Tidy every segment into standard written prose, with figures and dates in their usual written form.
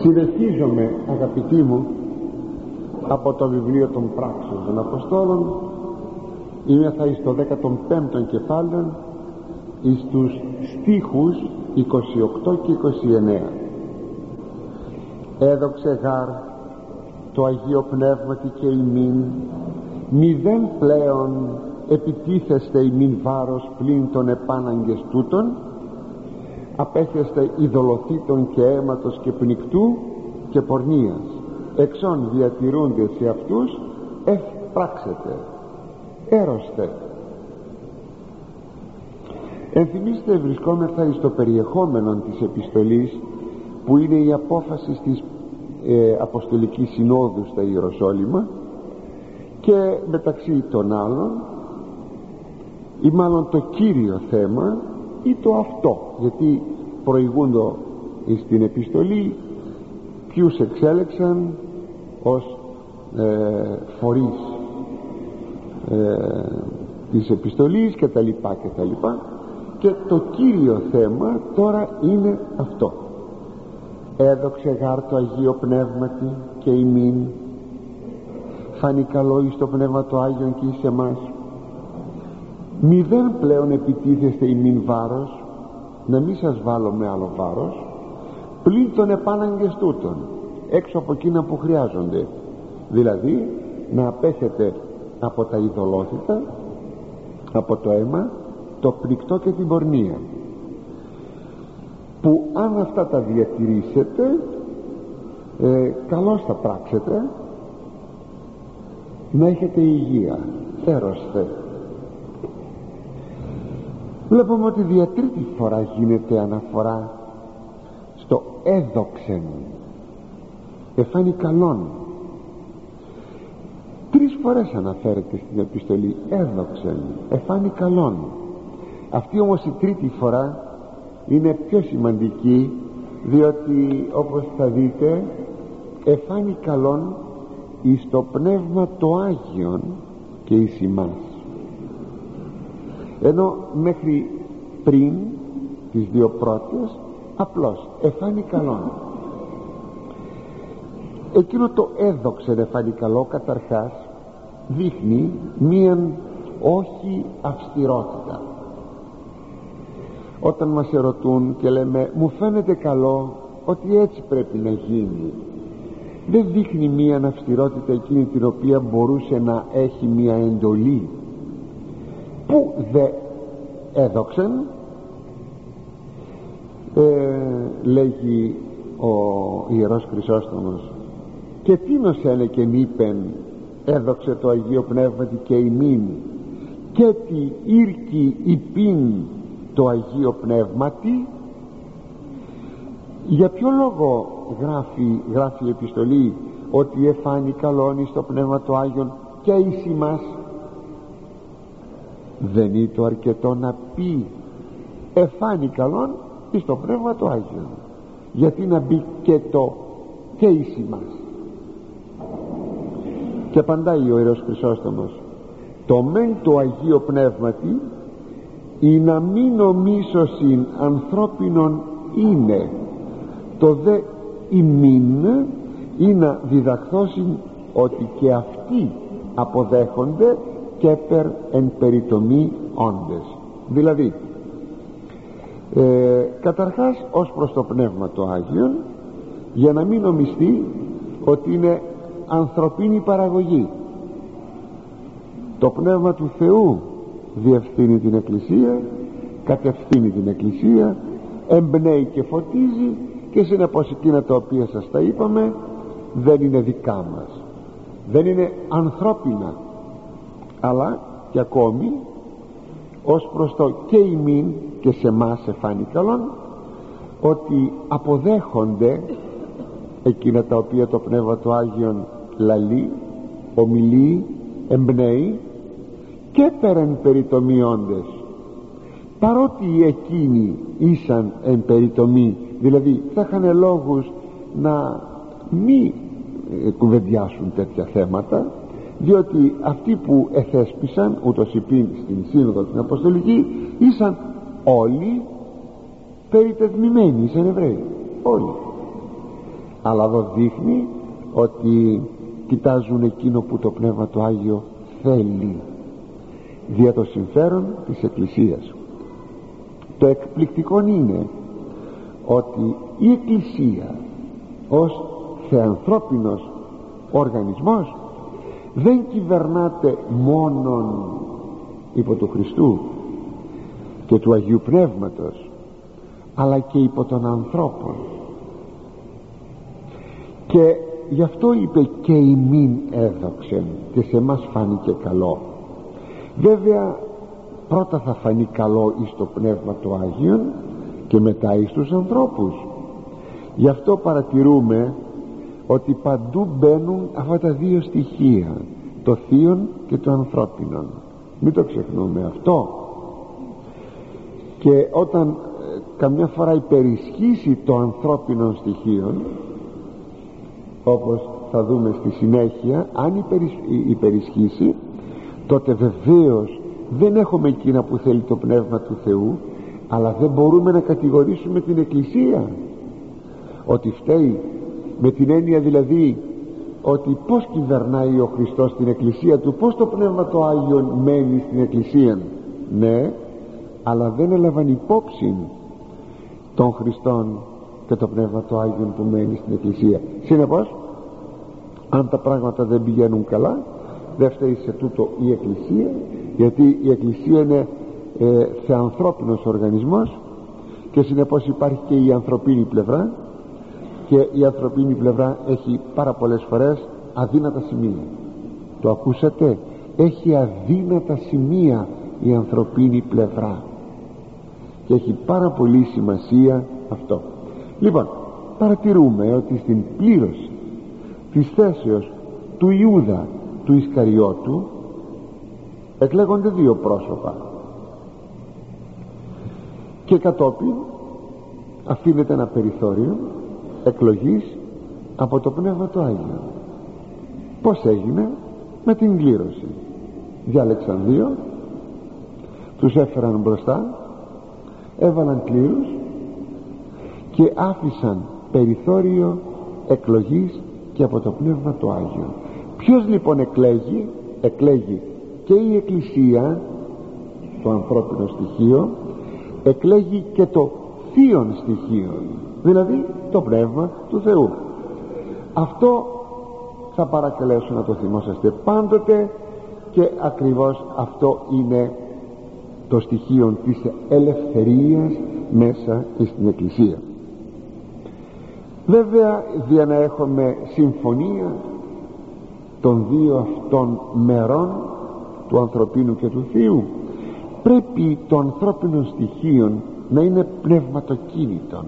Συνεχίζομαι, αγαπητοί μου, από το βιβλίο των πράξεων των Αποστόλων. Είμαι εις το 15ο κεφάλαιο, εις τους στίχους 28 και 29. Έδοξε γάρ το Αγίο Πνεύματι και ημίν, μηδέν πλέον επιτίθεστε ημίν βάρος πλην των επάναγκες τούτων, απέχεστε ειδωλοθήτων και αίματος και πνικτού και πορνείας, εξών διατηρούνται σε αυτούς ευπράξετε, έρωστε. Ενθυμίστε, βρισκόμεθα εις το περιεχόμενο της επιστολής, που είναι η απόφαση της Αποστολικής Συνόδου στα Ιεροσόλυμα, και μεταξύ των άλλων, ή μάλλον το κύριο θέμα, ή το αυτό, γιατί προηγούνται στην επιστολή ποιους εξέλεξαν ως φορείς της επιστολής και τα λοιπά και τα λοιπά, και το κύριο θέμα τώρα είναι αυτό. Έδοξε γάρ το Αγίο Πνεύματι και ημίν, φάνει καλό εις το Πνεύμα το Άγιον και εις εμάς, μηδέν πλέον επιτίθεστε ημίν βάρος, να μην σας βάλω με άλλο βάρος, πλην των επάναγκες τούτων, έξω από εκείνα που χρειάζονται, δηλαδή να απέχετε από τα ειδωλόθητα, από το αίμα, το πνικτό και την πορνεία, που αν αυτά τα διατηρήσετε, καλώς θα πράξετε, να έχετε υγεία, έρωστε. Βλέπουμε ότι δια τρίτη φορά γίνεται αναφορά στο έδοξεν, εφάνει καλόν. 3 φορές αναφέρεται στην επιστολή έδοξεν, εφάνει καλόν. Αυτή όμως η τρίτη φορά είναι πιο σημαντική, διότι όπως θα δείτε εφάνει καλόν εις το Πνεύμα το Άγιον και εις ημάς, ενώ μέχρι πριν τις 2 πρώτες απλώς εφάνει καλόν. Εκείνο το έδοξεν εφάνει καλό καταρχάς δείχνει μίαν όχι αυστηρότητα. Όταν μας ερωτούν και λέμε μου φαίνεται καλό ότι έτσι πρέπει να γίνει, δεν δείχνει μίαν αυστηρότητα εκείνη την οποία μπορούσε να έχει μια εντολή. Πού δε έδοξεν, λέγει ο Ιερός Χρυσόστομος, και τίνος έλεκεν είπεν έδοξε το Αγίο Πνεύματι και ημίν, και τι ήρκει υπήν το Αγίο Πνεύματι. Για ποιο λόγο γράφει η επιστολή ότι εφάνει καλόν εις το Πνεύμα το Άγιον και εις ημάς? Δεν είναι το αρκετό να πει εφάνει καλόν εις το Πνεύμα το Άγιον? Γιατί να μπει και το και εις ημάς? Και απαντάει ο Ιερός Χρυσόστομος, το μεν το Αγίο Πνεύματι ή να μην νομίσωσιν ανθρώπινον είναι, το δε ημίν ή να διδαχθώσιν ότι και αυτοί αποδέχονται και περ εν περιτομή όντες. Δηλαδή καταρχάς ως προς το Πνεύμα το Άγιον, για να μην νομιστεί ότι είναι ανθρωπίνη παραγωγή. Το Πνεύμα του Θεού διευθύνει την Εκκλησία, κατευθύνει την Εκκλησία, εμπνέει και φωτίζει, και συνεπώς εκείνα τα οποία σας τα είπαμε δεν είναι δικά μας, δεν είναι ανθρώπινα, αλλά και ακόμη ως προς το και ημίν και σε μας εφάνει καλόν, ότι αποδέχονται εκείνα τα οποία το Πνεύμα του Άγιον λαλεί, ομιλεί, εμπνέει, και πέραν περιτομιόντες, παρότι εκείνοι ήσαν εν περιτομή, δηλαδή θα είχαν λόγους να μη κουβεντιάσουν τέτοια θέματα, διότι αυτοί που εθέσπισαν ούτως υπήν στην Σύνοδο την Αποστολική ήσαν όλοι περιτεθμημένοι, ήσαν Εβραίοι όλοι. αλλά εδώ δείχνει ότι κοιτάζουν εκείνο που το Πνεύμα το Άγιο θέλει δια το συμφέρον της Εκκλησίας. Το εκπληκτικό είναι ότι η Εκκλησία ως θεανθρώπινος οργανισμός δεν κυβερνάται μόνον υπό του Χριστού και του Αγίου Πνεύματος, αλλά και υπό των ανθρώπων. Και γι' αυτό είπε και ημίν έδοξεν, και σε μας φάνηκε καλό. Βέβαια πρώτα θα φανεί καλό εις το Πνεύμα το Άγιον και μετά εις τους ανθρώπους. Γι' αυτό παρατηρούμε ότι παντού μπαίνουν αυτά τα δύο στοιχεία, το θείον και το ανθρώπινον. Μην το ξεχνούμε αυτό. Και όταν καμιά φορά υπερισχύσει το ανθρώπινο στοιχείο, όπως θα δούμε στη συνέχεια, αν υπερισχύσει, τότε βεβαίως δεν έχουμε εκείνα που θέλει το Πνεύμα του Θεού, αλλά δεν μπορούμε να κατηγορήσουμε την Εκκλησία ότι φταίει, με την έννοια δηλαδή ότι πως κυβερνάει ο Χριστός την Εκκλησία του, πως το Πνεύμα το Άγιο μένει στην Εκκλησία. Ναι, αλλά δεν έλαβαν υπόψη των Χριστών και το Πνεύμα το Άγιο που μένει στην Εκκλησία. Συνεπώς, αν τα πράγματα δεν πηγαίνουν καλά, δεν φταίει σε τούτο η Εκκλησία, γιατί η Εκκλησία είναι θεανθρώπινος οργανισμός και συνεπώς υπάρχει και η ανθρωπίνη πλευρά, και η ανθρωπίνη πλευρά έχει πάρα πολλές φορές αδύνατα σημεία. Το ακούσατε? Έχει αδύνατα σημεία η ανθρωπίνη πλευρά και έχει πάρα πολύ σημασία αυτό. Λοιπόν, παρατηρούμε ότι στην πλήρωση της θέσεως του Ιούδα του Ισκαριώτου εκλέγονται δύο πρόσωπα και κατόπιν αφήνεται ένα περιθώριο εκλογής από το Πνεύμα το Άγιο. Πώς έγινε? Με την κλήρωση. Διάλεξαν δύο, τους έφεραν μπροστά, έβαλαν κλήρους και άφησαν περιθώριο εκλογής και από το Πνεύμα το Άγιο. Ποιος λοιπόν εκλέγει? Εκλέγει και η Εκκλησία, το ανθρώπινο στοιχείο, εκλέγει και το θείον στοιχείο, δηλαδή το Πνεύμα του Θεού. Αυτό θα παρακαλέσω να το θυμόσαστε πάντοτε, και ακριβώς αυτό είναι το στοιχείο της ελευθερίας μέσα στην Εκκλησία. Βέβαια, για να έχουμε συμφωνία των δύο αυτών μερών, του ανθρωπίνου και του θείου, πρέπει το ανθρώπινο στοιχείο να είναι πνευματοκίνητον,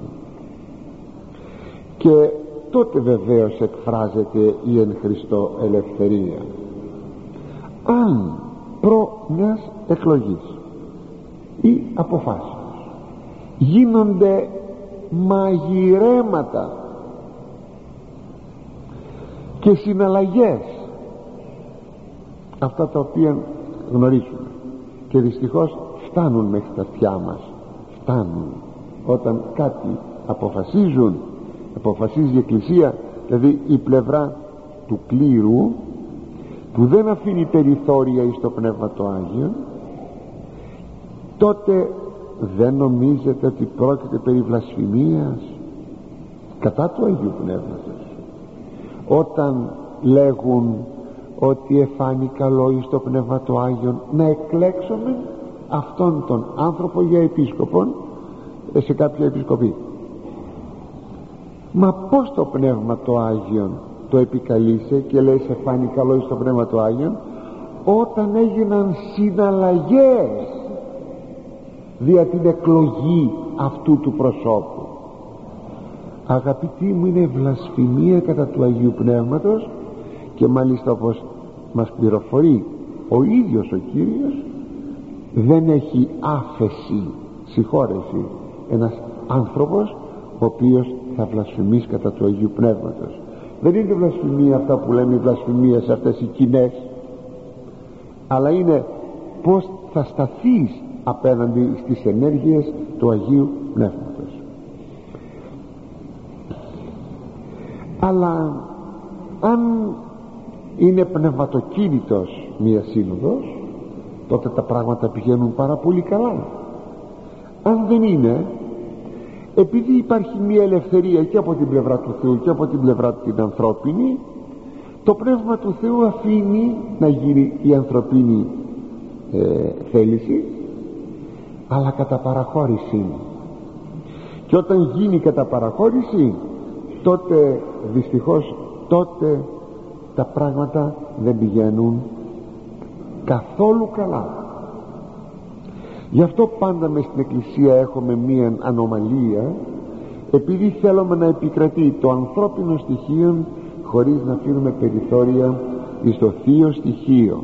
και τότε βεβαίως εκφράζεται η εν Χριστώ ελευθερία. Αν προ μιας εκλογής ή αποφάσεως γίνονται μαγειρέματα και συναλλαγές, αυτά τα οποία γνωρίζουμε και δυστυχώς φτάνουν μέχρι τα αυτιά μας, φτάνουν όταν κάτι αποφασίζει η Εκκλησία, δηλαδή η πλευρά του κλήρου, που δεν αφήνει περιθώρια εις το Πνεύμα το Άγιο, τότε δεν νομίζετε ότι πρόκειται περί βλασφημίας κατά του Αγίου Πνεύματος, όταν λέγουν ότι εφάνει καλό εις το Πνεύμα το Άγιο να εκλέξουμε αυτόν τον άνθρωπο για επίσκοπον σε κάποια επισκοπή? Μα πως το Πνεύμα το Άγιο το επικαλείσαι και λέει σε φάνει καλό εις το Πνεύμα το Άγιο? Όταν έγιναν συναλλαγές δια την εκλογή αυτού του προσώπου. Αγαπητοί μου, είναι βλασφημία κατά του Αγίου Πνεύματος, και μάλιστα όπως μας πληροφορεί ο ίδιος ο Κύριος, δεν έχει άφεση, συγχώρεση, ένας άνθρωπος ο οποίος θα βλασφημίσει κατά του Αγίου Πνεύματος. Δεν είναι βλασφημία αυτά που λέμε βλασφημία σε αυτές οι κοινές, αλλά είναι πως θα σταθείς απέναντι στις ενέργειες του Αγίου Πνεύματος. Αλλά αν είναι πνευματοκίνητος μία σύνοδος, τότε τα πράγματα πηγαίνουν πάρα πολύ καλά. Αν δεν είναι, επειδή υπάρχει μία ελευθερία και από την πλευρά του Θεού και από την πλευρά την ανθρώπινη, το Πνεύμα του Θεού αφήνει να γίνει η ανθρωπίνη θέληση, αλλά κατά παραχώρηση. Και όταν γίνει κατά παραχώρηση, τότε δυστυχώς τα πράγματα δεν πηγαίνουν καθόλου καλά. Γι' αυτό πάντα μες στην Εκκλησία έχουμε μία ανομαλία, επειδή θέλουμε να επικρατεί το ανθρώπινο στοιχείο χωρίς να αφήνουμε περιθώρια στο θείο στοιχείο.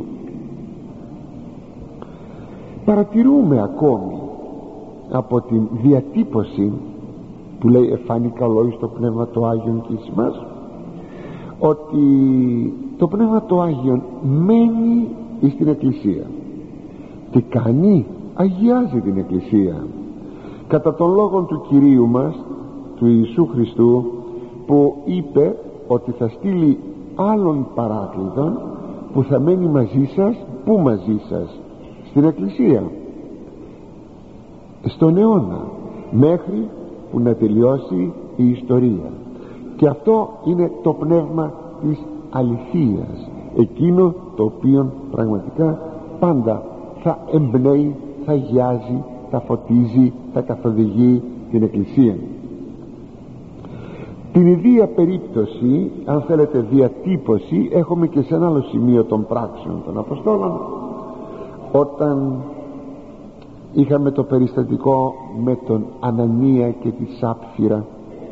Παρατηρούμε ακόμη από την διατύπωση που λέει εφάνει καλό εις το Πνεύμα το Άγιον και εις μας, ότι το Πνεύμα το Άγιον μένει στην Εκκλησία. Τι κάνει? Αγιάζει την Εκκλησία κατά των λόγων του Κυρίου μας, του Ιησού Χριστού, που είπε ότι θα στείλει άλλον παράκλητον που θα μένει μαζί σας. Πού μαζί σας? Στην Εκκλησία, στον αιώνα, μέχρι που να τελειώσει η ιστορία. Και αυτό είναι το πνεύμα της αληθείας, εκείνο το οποίο πραγματικά πάντα θα εμπνέει, θα αγιάζει, θα φωτίζει, θα καθοδηγεί την Εκκλησία. Την ίδια περίπτωση, αν θέλετε διατύπωση, έχουμε και σε ένα άλλο σημείο των πράξεων των Αποστόλων, όταν είχαμε το περιστατικό με τον Ανανία και τη Σάπφυρα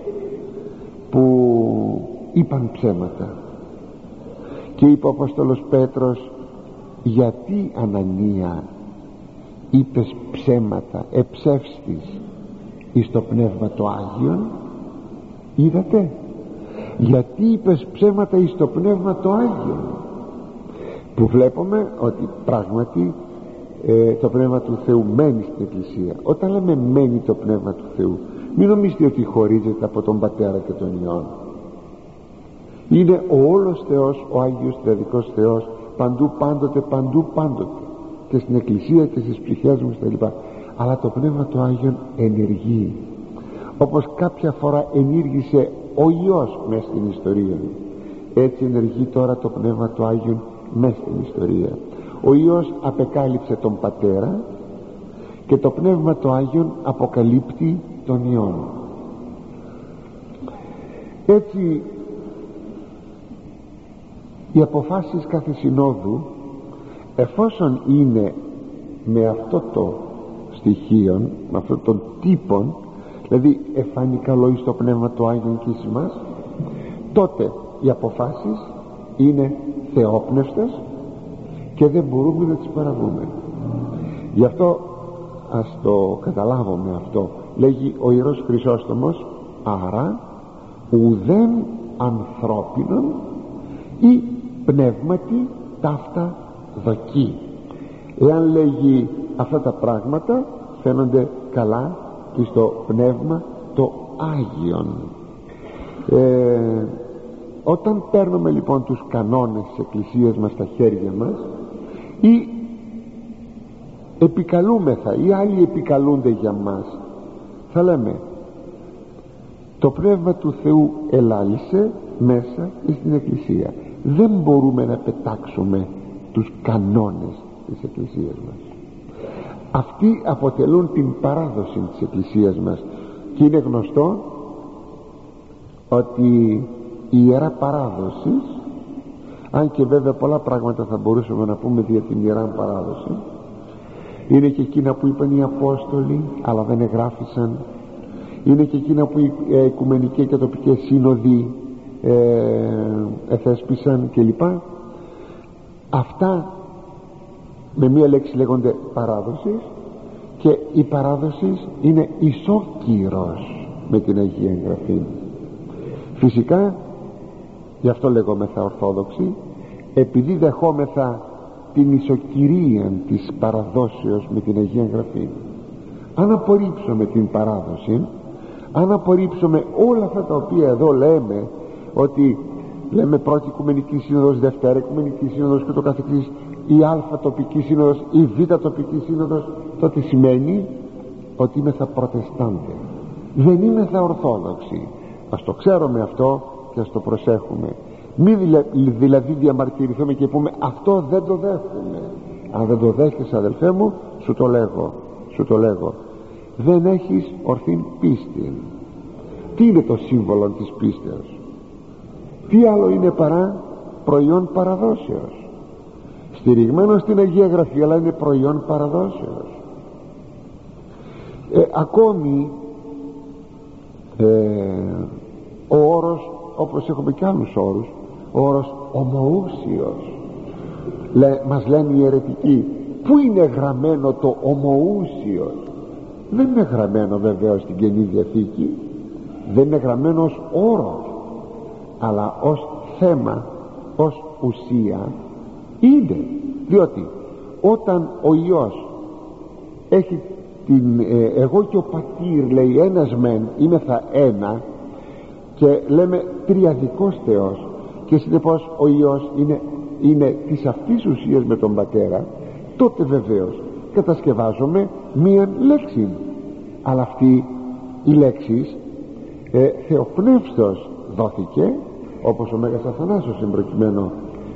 που είπαν ψέματα, και είπε ο Απόστολος Πέτρος, γιατί Ανανία είπες ψέματα, εψεύστης εις το Πνεύμα το Άγιον? Είδατε, γιατί είπες ψέματα εις το Πνεύμα το Άγιον? Που βλέπουμε ότι πράγματι το Πνεύμα του Θεού μένει στην Εκκλησία. Όταν λέμε μένει το Πνεύμα του Θεού, μην νομίζετε ότι χωρίζεται από τον Πατέρα και τον Υιόν. Είναι ο όλος Θεός, ο Άγιος Τριαδικός Θεός, παντού πάντοτε, και στην Εκκλησία και στις ψυχές μου κτλ. Αλλά το Πνεύμα το Άγιον ενεργεί, όπως κάποια φορά ενήργησε ο Υιός μέσα στην ιστορία, έτσι ενεργεί τώρα το Πνεύμα το Άγιον μέσα στην ιστορία. Ο Υιός απεκάλυψε τον Πατέρα και το Πνεύμα το Άγιον αποκαλύπτει τον Υιόν. Έτσι οι αποφάσεις κάθε συνόδου, εφόσον είναι με αυτό το στοιχείο, με αυτόν τον τύπο, δηλαδή εφάνει καλό εις το Πνεύμα το Άγιον και εις μας, τότε οι αποφάσεις είναι θεόπνευστες και δεν μπορούμε να τις παραβούμε. Γι' αυτό ας το καταλάβουμε αυτό. Λέγει ο Ιερός Χρυσόστομος, άρα ουδέν ανθρώπινον ή πνεύματι ταύτα δοκεί. Εάν λέγει αυτά τα πράγματα, φαίνονται καλά και στο Πνεύμα το Άγιον. Όταν παίρνουμε λοιπόν τους κανόνες της Εκκλησίας μας στα χέρια μας, ή επικαλούμεθα ή άλλοι επικαλούνται για μας, θα λέμε το Πνεύμα του Θεού ελάλησε μέσα στην Εκκλησία. Δεν μπορούμε να πετάξουμε τους κανόνες της Εκκλησίας μας. Αυτοί αποτελούν την παράδοση της Εκκλησίας μας, και είναι γνωστό ότι η Ιερά Παράδοση, αν και βέβαια πολλά πράγματα θα μπορούσαμε να πούμε για την Ιερά Παράδοση, είναι και εκείνα που είπαν οι Απόστολοι αλλά δεν εγγράφησαν, είναι και εκείνα που οι Οικουμενικές και τοπικές σύνοδοι εθέσπισαν κλπ. Αυτά με μία λέξη λέγονται παράδοση, και η παράδοση είναι ισόκυρος με την Αγία Εγγραφή. Φυσικά, γι' αυτό λεγόμεθα Ορθόδοξοι, επειδή δεχόμεθα την ισοκυρία της παραδόσεως με την Αγία Εγγραφή. Αν απορρίψουμε την παράδοση, αν απορρίψουμε όλα αυτά τα οποία εδώ λέμε ότι λέμε πρώτη Οικουμενική Σύνοδος, δευτέρα Οικουμενική Σύνοδος και το καθεξής, η α τοπική σύνοδος, η β τοπική σύνοδος, τότε σημαίνει ότι είμαι θα προτεστάντε, δεν είμαι θα ορθόδοξοι. Ας το ξέρουμε αυτό και ας το προσέχουμε. Μη δηλαδή διαμαρτυρηθούμε και πούμε αυτό δεν το δέχομαι. Αν δεν το δέχεσαι, αδελφέ μου, σου το λέγω, δεν έχεις ορθή πίστη. Τι είναι το σύμβολο της πίστεως? Τι άλλο είναι παρά προϊόν παραδόσεως, στηριγμένο στην Αγία Γραφή, αλλά είναι προϊόν παραδόσεως. Ακόμη ο όρος, όπως έχουμε και άλλους όρους, ο όρος ομοούσιος, μας λένε οι αιρετικοί, πού είναι γραμμένο το ομοούσιος? Δεν είναι γραμμένο βεβαίως στην Καινή Διαθήκη, δεν είναι γραμμένο ως όρος, αλλά ως θέμα, ως ουσία είναι. Διότι όταν ο Υιός έχει την εγώ και ο Πατήρ, λέει, ένας μεν, είμεθα ένα, και λέμε τριαδικός Θεός, και συνεπώς ο Υιός είναι της αυτής ουσίας με τον Πατέρα, τότε βεβαίως κατασκευάζουμε μία λέξη. Αλλά αυτή η λέξη θεοπνεύστος δόθηκε, όπως ο Μέγας Αθανάσιος εμπροκειμένο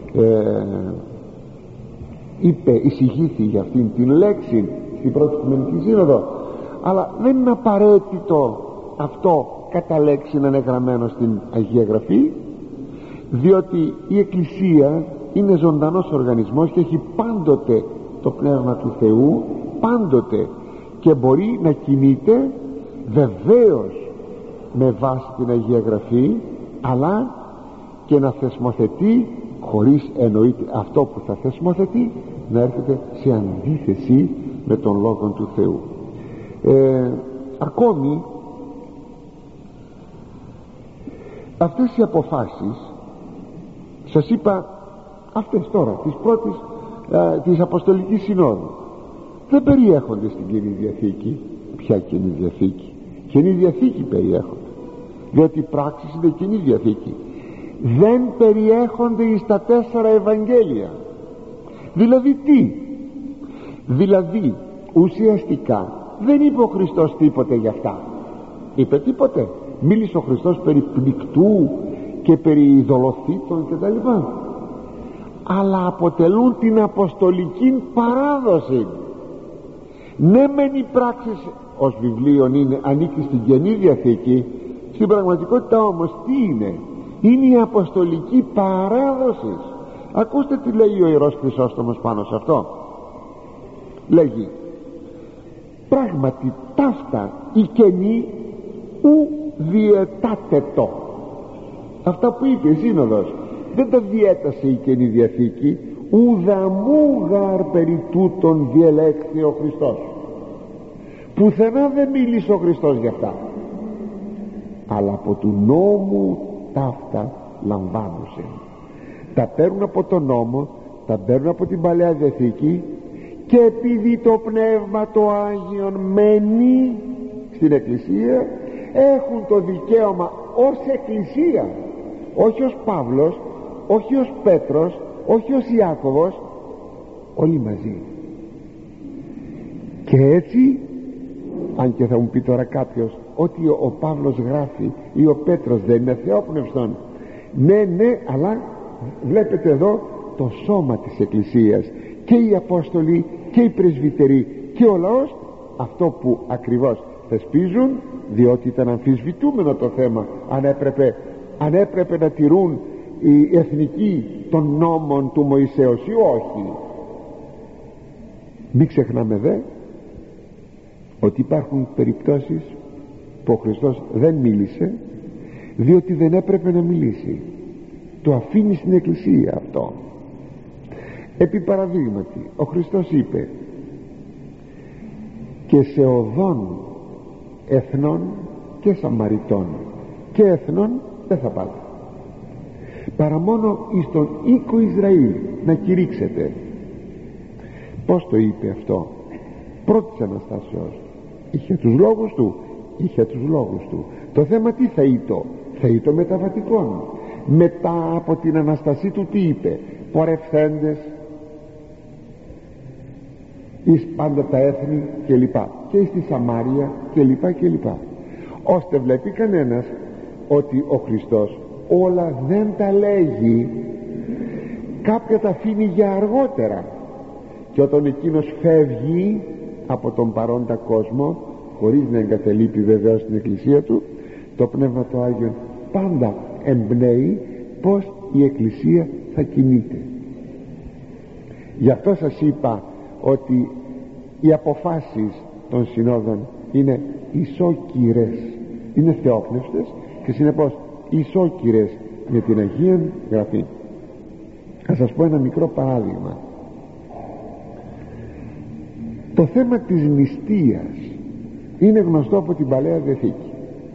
εισηγήθη για αυτήν την λέξη στην πρώτη Οικουμενική Σύνοδο. Αλλά δεν είναι απαραίτητο αυτό κατά λέξη να είναι γραμμένο στην Αγία Γραφή, διότι η Εκκλησία είναι ζωντανός οργανισμός και έχει πάντοτε το Πνεύμα του Θεού, πάντοτε, και μπορεί να κινείται βεβαίως με βάση την Αγία Γραφή, αλλά και να θεσμοθετεί, χωρίς εννοείται αυτό που θα θεσμοθετεί να έρχεται σε αντίθεση με τον Λόγο του Θεού. Ακόμη αυτές οι αποφάσεις, σας είπα, αυτές τώρα της πρώτης της Αποστολικής Συνόδου, δεν περιέχονται στην Καινή Διαθήκη. Ποια Καινή Διαθήκη? Καινή Διαθήκη περιέχονται, διότι οι πράξεις είναι Καινή Διαθήκη. Δεν περιέχονται εις τα 4 Ευαγγέλια. Δηλαδή τι? Δηλαδή ουσιαστικά δεν είπε ο Χριστός τίποτε για αυτά. Είπε τίποτε? Μίλησε ο Χριστός περί πληκτού και περί ειδωλοθήτων και τα λοιπά, αλλά αποτελούν την αποστολική παράδοση. Ναι μεν οι πράξεις ως βιβλίο ανήκει στην Καινή Διαθήκη, στην πραγματικότητα όμως τι είναι? Είναι η αποστολική παράδοση. Ακούστε τι λέει ο Ιερός Χρυσόστομος πάνω σε αυτό. Λέγει: πράγματι ταύτα η καινή ου διαιτάτετο. Αυτά που είπε η Σύνοδος δεν τα διέτασε η Καινή Διαθήκη, ουδαμούγαρ περί τούτων διελέκθη ο Χριστός. Πουθενά δεν μίλησε ο Χριστός για αυτά, αλλά από του νόμου ταύτα λαμβάνουσε. Τα παίρνουν από τον νόμο, τα παίρνουν από την Παλαιά Διαθήκη, και επειδή το Πνεύμα το Άγιον μένει στην Εκκλησία, έχουν το δικαίωμα ως Εκκλησία, όχι ως Παύλος, όχι ως Πέτρος, όχι ως Ιάκωβος, όλοι μαζί. Και έτσι, αν και θα μου πει τώρα κάποιος ότι ο Παύλος γράφει ή ο Πέτρος δεν είναι θεόπνευστον, ναι, αλλά βλέπετε εδώ το σώμα της Εκκλησίας, και οι Απόστολοι και οι Πρεσβυτεροί και ο λαός αυτό που ακριβώς θεσπίζουν, διότι ήταν αμφισβητούμενο το θέμα αν έπρεπε να τηρούν οι εθνικοί των νόμων του Μωυσέως ή όχι. Μην ξεχνάμε δε ότι υπάρχουν περιπτώσεις που ο Χριστός δεν μίλησε διότι δεν έπρεπε να μιλήσει. Το αφήνει στην Εκκλησία αυτό. Επί παραδείγματι ο Χριστός είπε: και σε οδόν εθνών και Σαμαριτών και εθνών δεν θα πάτε, παρά μόνο εις τον οίκο Ισραήλ να κηρύξετε. Πως το είπε αυτό? Πρώτης Αναστάσεως. Είχε τους λόγους του. Το θέμα τι θα ήτο? Θα ήτο μεταβατικών. μετά από την Αναστασή του τι είπε? Πορευθέντες εις πάντα τα έθνη και λοιπά, και εις τη Σαμάρια και λοιπά και λοιπά, ώστε βλέπει κανένας ότι ο Χριστός όλα δεν τα λέγει, κάποια τα αφήνει για αργότερα, και όταν εκείνος φεύγει από τον παρόντα κόσμο, χωρίς να εγκαταλείπει βεβαίως την εκκλησία του, το Πνεύμα το Άγιον πάντα εμπνέει πως η εκκλησία θα κινείται. Γι' αυτό σας είπα ότι οι αποφάσεις των συνόδων είναι ισόκυρες, είναι θεόπνευστες και συνεπώς ισόκυρες με την Αγία Γραφή. Θα σας πω ένα μικρό παράδειγμα. Το θέμα της νηστείας είναι γνωστό από την Παλαιά Διαθήκη.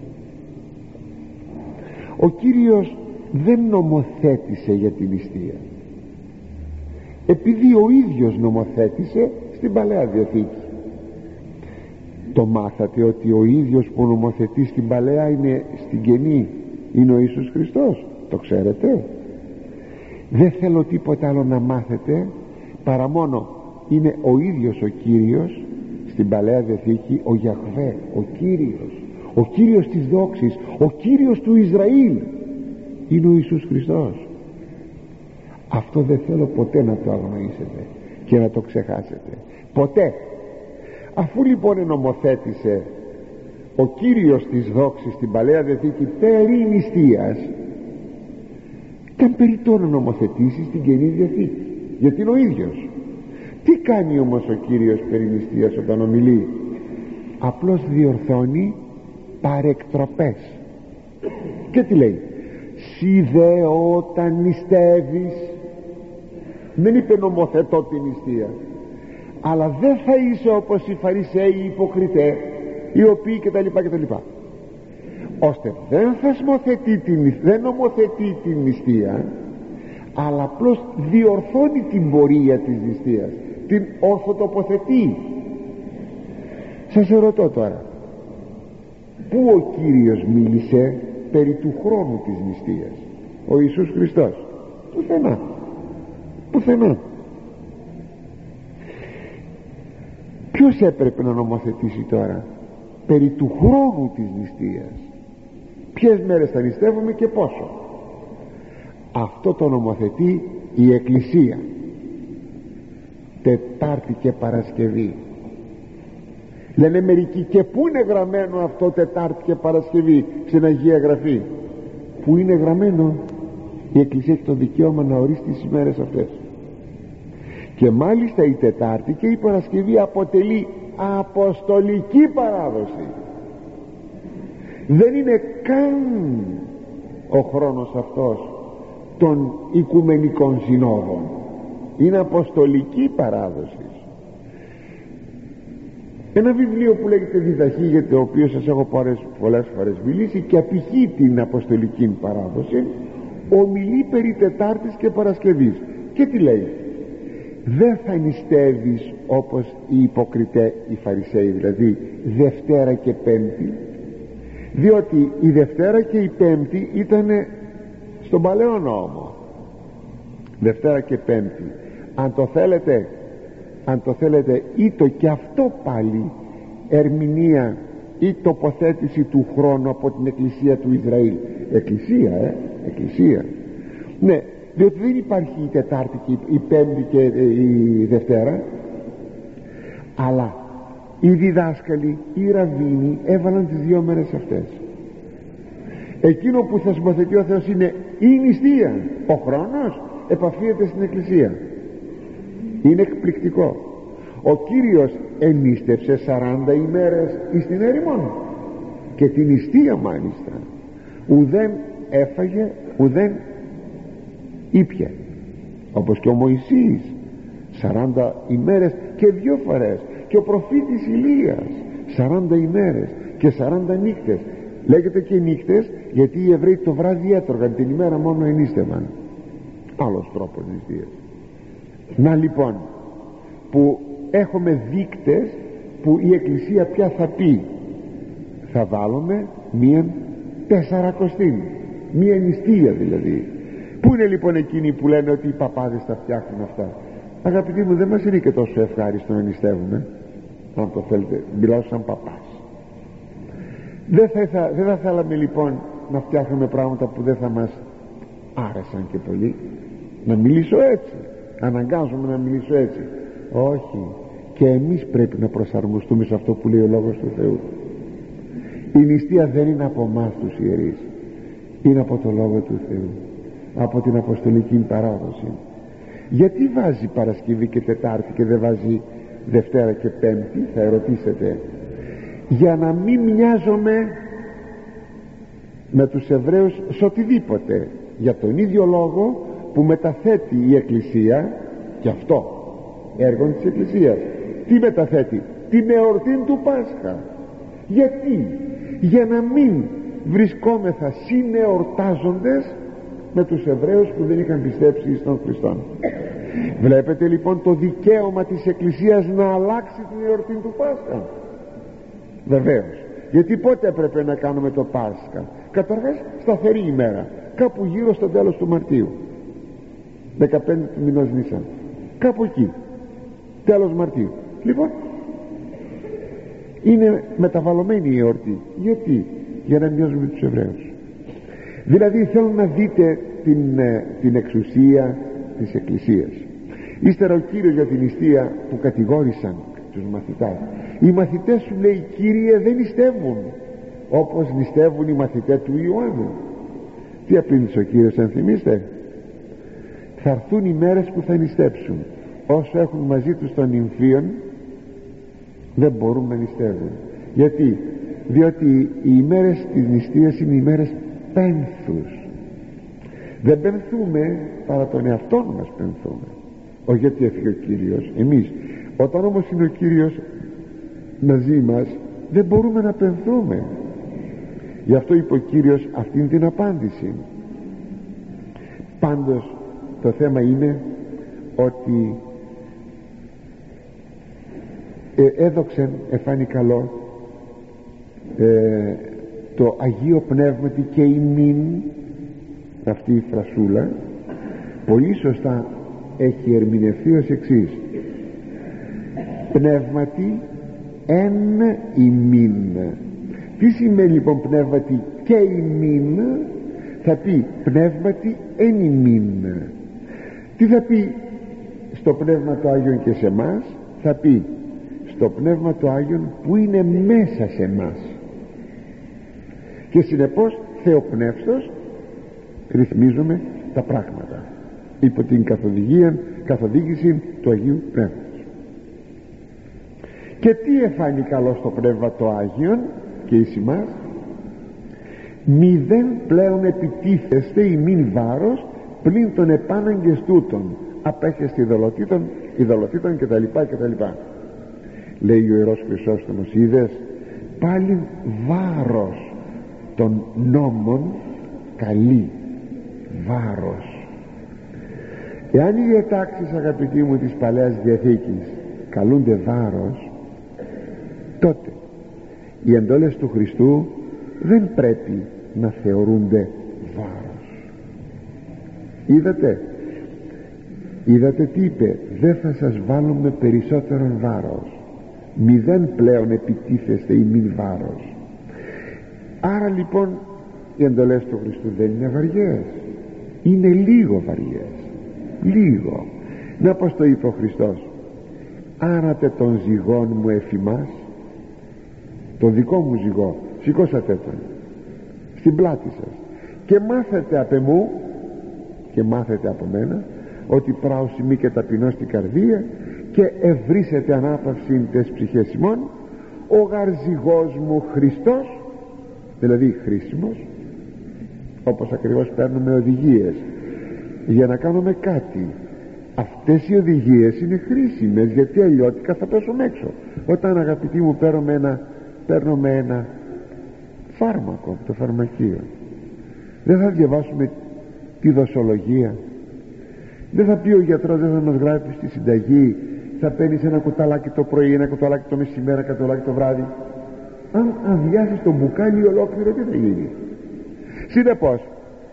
Ο Κύριος δεν νομοθέτησε για την νηστεία, επειδή ο ίδιος νομοθέτησε στην Παλαιά Διαθήκη. Το μάθατε ότι ο ίδιος που νομοθετεί στην Παλαιά είναι στην Καινή, είναι ο Ιησούς Χριστός? Το ξέρετε? Δεν θέλω τίποτα άλλο να μάθετε παρά μόνο είναι ο ίδιος ο Κύριος στην Παλαιά Διαθήκη, ο Γιαχβέ, ο Κύριος της δόξης, ο Κύριος του Ισραήλ είναι ο Ιησούς Χριστός. Αυτό δεν θέλω ποτέ να το αγνοήσετε και να το ξεχάσετε, ποτέ. Αφού λοιπόν νομοθέτησε ο Κύριος της δόξης στην Παλαιά Διαθήκη περί νηστείας, ήταν περιττό να νομοθετήσει στην Καινή Διαθήκη, γιατί είναι ο ίδιος. Τι κάνει όμως ο Κύριος περί νηστείας όταν ομιλεί? Απλώς διορθώνει παρεκτροπές. Και τι λέει? Συ δε όταν νηστεύεις, δεν είπε νομοθετώ την νηστεία, αλλά δεν θα είσαι όπως οι Φαρισαίοι, οι υποκριτές, οι οποίοι κτλ, ώστε δεν νομοθετεί την νηστεία, αλλά απλώς διορθώνει την πορεία της νηστείας, την ορθοτοποθετεί. Σας ερωτώ τώρα, πού ο Κύριος μίλησε περί του χρόνου της νηστείας? Ο Ιησούς Χριστός? Πουθενά. Ποιος έπρεπε να νομοθετήσει τώρα περί του χρόνου της νηστείας? Ποιες μέρες θα νηστεύουμε και πόσο? Αυτό το νομοθετεί η Εκκλησία, Τετάρτη και Παρασκευή. Λένε μερικοί, και πού είναι γραμμένο αυτό Τετάρτη και Παρασκευή στην Αγία Γραφή? Πού είναι γραμμένο? Η Εκκλησία έχει το δικαίωμα να ορίσει τις ημέρες αυτές, και μάλιστα η Τετάρτη και η Παρασκευή αποτελεί αποστολική παράδοση. Δεν είναι καν ο χρόνος αυτός των οικουμενικών συνόδων, είναι αποστολική παράδοση. Ένα βιβλίο που λέγεται Διδαχή, για το οποίο σας έχω πολλές φορές μιλήσει και απηχεί την αποστολική παράδοση, ομιλεί περί Τετάρτης και Παρασκευής. Και τι λέει? Δεν θα νηστεύεις όπως οι υποκριτές, οι Φαρισαίοι δηλαδή, Δευτέρα και Πέμπτη, διότι η Δευτέρα και η Πέμπτη ήταν στον Παλαιό Νόμο. Δευτέρα και Πέμπτη, αν το θέλετε ήτο και αυτό πάλι ερμηνεία ή τοποθέτηση του χρόνου από την Εκκλησία του Ισραήλ. Εκκλησία. Ναι, διότι δεν υπάρχει η Τετάρτη και η Πέμπτη και η Δευτέρα, αλλά οι διδάσκαλοι, οι ραβίνοι έβαλαν τις δύο μέρες αυτές. Εκείνο που θα συμπαθητεί ο Θεός είναι η νηστεία. Ο χρόνος επαφίεται στην Εκκλησία. Είναι εκπληκτικό. Ο Κύριος ενίστευσε 40 ημέρες εις την έρημον, και την νηστεία μάλιστα. Ουδέν έφαγε, ουδέν ήπια, όπως και ο Μωυσής 40 ημέρες και 2 φορές, και ο προφήτης Ηλίας 40 ημέρες και 40 νύχτες. Λέγεται και νύχτες γιατί οι Εβραίοι το βράδυ έτρωγαν, την ημέρα μόνο ενίστευαν. Άλλος τρόπος νηστείας. Να λοιπόν, που έχουμε δείκτες που η Εκκλησία πια θα πει, θα βάλουμε μία 40, μία νηστεία δηλαδή. Πού είναι λοιπόν εκείνοι που λένε ότι οι παπάδες τα φτιάχνουν αυτά? Αγαπητοί μου, δεν μας είναι και τόσο ευχάριστο να νηστεύουμε, αν το θέλετε, μιλάω σαν παπάς. Δεν θα θέλαμε λοιπόν να φτιάχνουμε πράγματα που δεν θα μας άρεσαν και πολύ. Να μιλήσω έτσι, αναγκάζομαι να μιλήσω έτσι. Όχι, και εμείς πρέπει να προσαρμοστούμε σε αυτό που λέει ο Λόγος του Θεού. Η νηστεία δεν είναι από εμάς τους ιερείς, είναι από το Λόγο του Θεού, από την Αποστολική παράδοση. Γιατί βάζει Παρασκευή και Τετάρτη και δεν βάζει Δευτέρα και Πέμπτη, θα ερωτήσετε? Για να μην μοιάζομαι με τους Εβραίους σε οτιδήποτε, για τον ίδιο λόγο που μεταθέτει η Εκκλησία, και αυτό έργο της Εκκλησίας. Τι μεταθέτει? Την εορτή του Πάσχα. Γιατί? Για να μην βρισκόμεθα συνεορτάζοντες με τους Εβραίους που δεν είχαν πιστέψει στον Χριστό. Βλέπετε λοιπόν το δικαίωμα της Εκκλησίας να αλλάξει την εορτή του Πάσχα? Βεβαίως. Γιατί πότε έπρεπε να κάνουμε το Πάσχα? Καταρχάς σταθερή ημέρα, κάπου γύρω στο τέλος του Μαρτίου, 15 του μηνός Νίσαν, κάπου εκεί, τέλος Μαρτίου. Λοιπόν, είναι μεταβαλλωμένη η εορτή. Γιατί? Για να μοιάζουμε τους Εβραίους. Δηλαδή θέλω να δείτε την εξουσία της Εκκλησίας. Ύστερα ο Κύριος για την νηστεία που κατηγόρησαν τους μαθητάς. Οι μαθητές σου, λέει, Κύριε, δεν νηστεύουν όπως νηστεύουν οι μαθητές του Ιωάννου. Τι απήντησε ο Κύριος, αν θυμίστε? Θα έρθουν οι μέρες που θα νηστέψουν. Όσο έχουν μαζί τους των νυμφίων δεν μπορούν να νηστεύουν. Γιατί? Διότι οι ημέρες της νηστείας είναι ημέρες πένθους. Δεν πενθούμε, παρά τον εαυτό μας πενθούμε. Όχι γιατί έφυγε ο Κύριος, εμείς. Όταν όμως είναι ο Κύριος μαζί μας δεν μπορούμε να πενθούμε. Γι' αυτό είπε ο Κύριος αυτήν την απάντηση. Πάντως το θέμα είναι ότι έδωξεν, εφάνει καλό, το Αγίο Πνεύματι και ημίν, αυτή η φρασούλα πολύ σωστά έχει ερμηνευθεί ως εξής: πνεύματι εν ημίν. Τι σημαίνει λοιπόν πνεύματι και ημίν? Θα πει πνεύματι εν ημίν. Τι θα πει στο Πνεύμα το Άγιον και σε εμάς? Θα πει στο Πνεύμα το Άγιον που είναι μέσα σε εμάς. Και συνεπώς θεοπνεύστος ρυθμίζουμε τα πράγματα υπό την καθοδήγηση του Αγίου Πνεύματος. Και τι εφάνει καλό στο Πνεύμα το Άγιον και εις ημάς? Μηδέν πλέον επιτίθεστε ημίν βάρος πλην των επάναγκες τούτων, απέχεστη ειδωλοτήτων κτλ. Λέει ο Ιερός Χρυσόστομος, είδες, πάλι βάρος των νόμων καλή, βάρος. Εάν οι διατάξεις, αγαπητοί μου, της Παλαιάς Διαθήκης καλούνται βάρος, τότε οι εντόλες του Χριστού δεν πρέπει να θεωρούνται βάρος. Είδατε τι είπε? Δεν θα σας βάλουμε περισσότερον βάρος. Μηδέν πλέον επιτίθεστε ημίν βάρος. Άρα λοιπόν οι εντολές του Χριστού δεν είναι βαριές, είναι λίγο βαριές, λίγο. Να πως το είπε ο Χριστός: άρατε τον ζυγόν μου εφημάς, τον δικό μου ζυγό σηκώσατε τον στην πλάτη σας και μάθετε απ' εμού και μάθετε από μένα ότι πράωσιμη και ταπεινώ στην καρδία και ευρύσετε ανάπαυση τες ψυχές ημών. Ο γαρζυγός μου Χριστός, δηλαδή χρήσιμος, όπως ακριβώς παίρνουμε οδηγίες για να κάνουμε κάτι. Αυτές οι οδηγίες είναι χρήσιμες, γιατί αλλιώτικα θα πέσουμε έξω. Όταν, αγαπητοί μου, παίρνουμε ένα φάρμακο, το φαρμακείο, δεν θα διαβάσουμε τη δοσολογία? Δεν θα πει ο γιατρός, δεν θα μας γράφει στη συνταγή, θα παίρνεις ένα κουταλάκι το πρωί, ένα κουταλάκι το μεσημέρα, ένα κουταλάκι το βράδυ? Αν αδειάσεις το μπουκάλι ολόκληρο, τι θα γίνει? Συνεπώς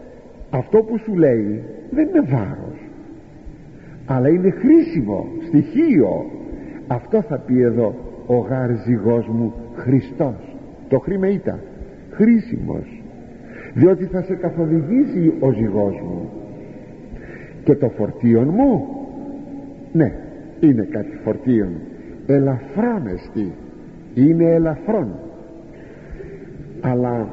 αυτό που σου λέει δεν είναι βάρος, αλλά είναι χρήσιμο στοιχείο. Αυτό θα πει εδώ ο γάρ ζυγός μου Χριστός. Το χρήμα ήταν χρήσιμος, διότι θα σε καθοδηγήσει ο ζυγός μου. Και το φορτίον μου, ναι, είναι κάτι φορτίον, ελαφρόν εστί, είναι ελαφρόν, αλλά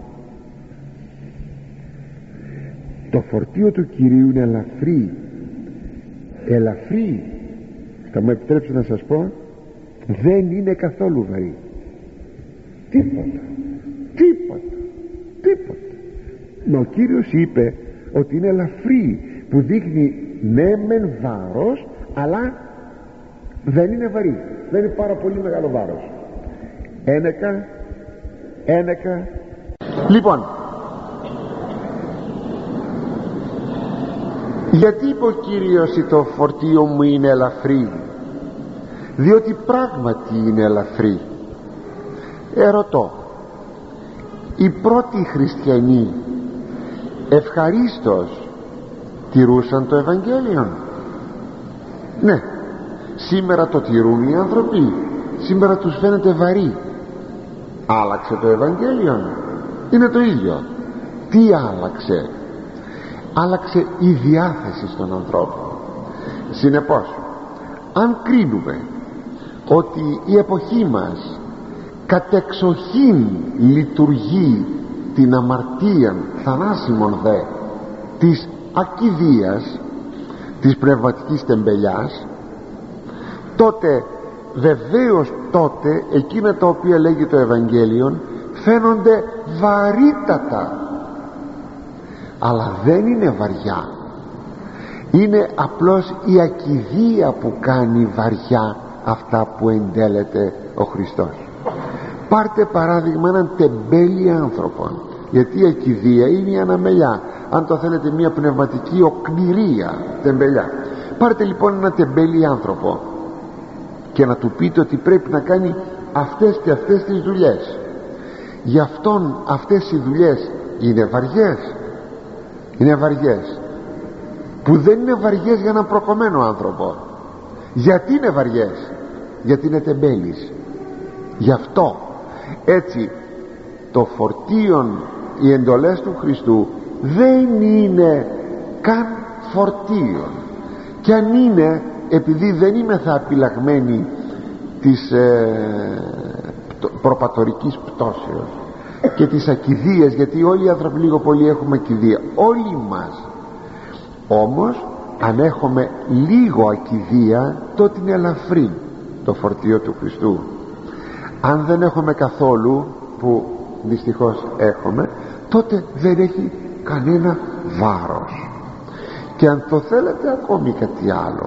το φορτίο του Κυρίου είναι ελαφρύ. Ελαφρύ, θα μου επιτρέψετε να σας πω, δεν είναι καθόλου βαρύ. Τίποτα. Μα ο Κύριος είπε ότι είναι ελαφρύ, που δείχνει ναι μεν βάρος, αλλά δεν είναι βαρύ, δεν είναι πάρα πολύ μεγάλο βάρος. Ένεκα. Λοιπόν, γιατί είπε ο Κύριος το φορτίο μου είναι ελαφρύ? Διότι πράγματι είναι ελαφρύ. Ερωτώ, οι πρώτοι χριστιανοί ευχαρίστως τηρούσαν το Ευαγγέλιο? Ναι, σήμερα το τηρούν οι άνθρωποι, σήμερα τους φαίνεται βαρύ. Άλλαξε το Ευαγγέλιο? Είναι το ίδιο. Τι άλλαξε? Άλλαξε η διάθεση στον ανθρώπο. Συνεπώς, αν κρίνουμε ότι η εποχή μας κατεξοχήν λειτουργεί την αμαρτία θανάσιμον δε της ακηδείας, της πνευματικής τεμπελιάς, τότε βεβαίως τότε εκείνα τα οποία λέγει το Ευαγγέλιο φαίνονται βαρύτατα, αλλά δεν είναι βαριά. Είναι απλώς η ακηδεία που κάνει βαριά αυτά που εντέλεται ο Χριστός. Πάρτε παράδειγμα έναν τεμπέλη άνθρωπο, γιατί η ακηδεία είναι η αναμελιά, αν το θέλετε μια πνευματική οκνηρία, τεμπελιά. Πάρτε λοιπόν ένα τεμπέλη άνθρωπο και να του πείτε ότι πρέπει να κάνει αυτές και αυτές τις δουλειές. Γι' αυτόν αυτές οι δουλειές είναι βαριές? Είναι βαριές, που δεν είναι βαριές για έναν προκομμένο άνθρωπο. Γιατί είναι βαριές? Γιατί είναι τεμπέλης. Γι' αυτό έτσι το φορτίον, οι εντολές του Χριστού δεν είναι καν φορτίον. Και αν είναι, επειδή δεν είμαι θα απειλαγμένοι της προπατορικής πτώσεως και της ακηδείας, γιατί όλοι οι άνθρωποι λίγο πολύ έχουμε ακηδεία, όλοι μας. Όμως αν έχουμε λίγο ακηδεία, τότε είναι ελαφρύ το φορτίο του Χριστού. Αν δεν έχουμε καθόλου, που δυστυχώς έχουμε, τότε δεν έχει κανένα βάρος. Και αν το θέλετε ακόμη κάτι άλλο,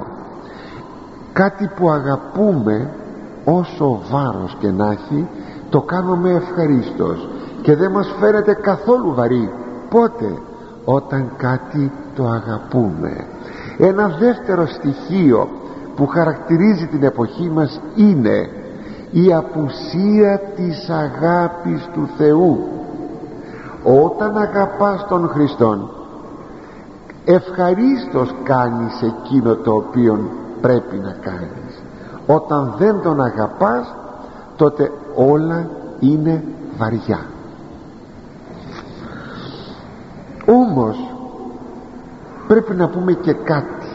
κάτι που αγαπούμε, όσο βάρος και να έχει, το κάνουμε ευχαρίστως και δεν μας φαίνεται καθόλου βαρύ. Πότε? Όταν κάτι το αγαπούμε. Ένα δεύτερο στοιχείο που χαρακτηρίζει την εποχή μας είναι η απουσία της αγάπης του Θεού. Όταν αγαπάς τον Χριστόν, ευχαρίστως κάνεις εκείνο το οποίο πρέπει να κάνεις. Όταν δεν τον αγαπάς, τότε όλα είναι βαριά. Όμως πρέπει να πούμε και κάτι.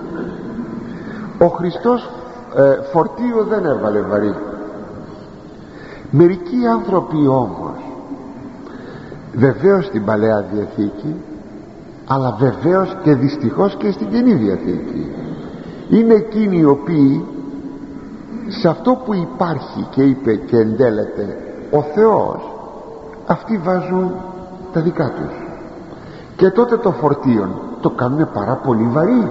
Ο Χριστός φορτίο δεν έβαλε βαρύ. Μερικοί άνθρωποι όμως, βεβαίως στην Παλαιά Διαθήκη, αλλά βεβαίως και δυστυχώς και στην Καινή Διαθήκη, είναι εκείνοι οι οποίοι σε αυτό που υπάρχει και είπε και εντέλεται ο Θεός, αυτοί βάζουν τα δικά τους, και τότε το φορτίον το κάνουν πάρα πολύ βαρύ.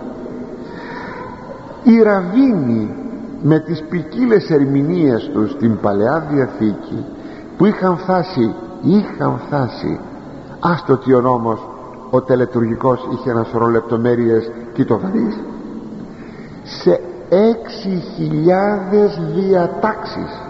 Οι ραβίνοι με τις ποικίλες ερμηνείες τους στην Παλαιά Διαθήκη, που είχαν φτάσει, άστο ότι ο νόμος ο τελετουργικός είχε ένα σωρό λεπτομέρειες και το βαρύς, σε 6.000 διατάξεις,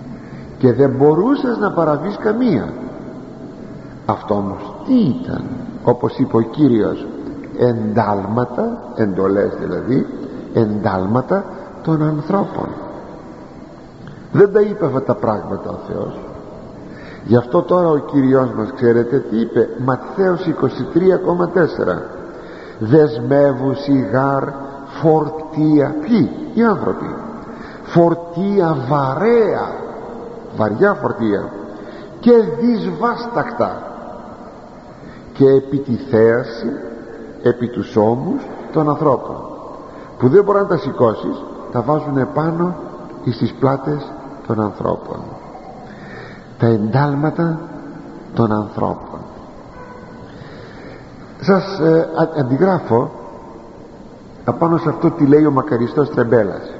και δεν μπορούσες να παραβείς καμία. Αυτό όμως τι ήταν? όπως είπε ο Κύριος, εντάλματα, εντολές δηλαδή, εντάλματα των ανθρώπων. Δεν τα είπε αυτά τα πράγματα ο Θεός. Γι' αυτό τώρα ο Κύριος μας, ξέρετε τι είπε? Ματθαίος 23,4: δεσμεύουσι γάρ φορτία. Ποιοι? Οι άνθρωποι. Φορτία βαρέα, βαριά φορτία, και δυσβάστακτα, και επί τη θέαση, επί τους ώμους των ανθρώπων, που δεν μπορεί να τα σηκώσεις, τα βάζουν επάνω στις πλάτες των ανθρώπων. Τα εντάλματα των ανθρώπων. Σας αντιγράφω απάνω σε αυτό τι λέει ο μακαριστός Τρεμπέλας.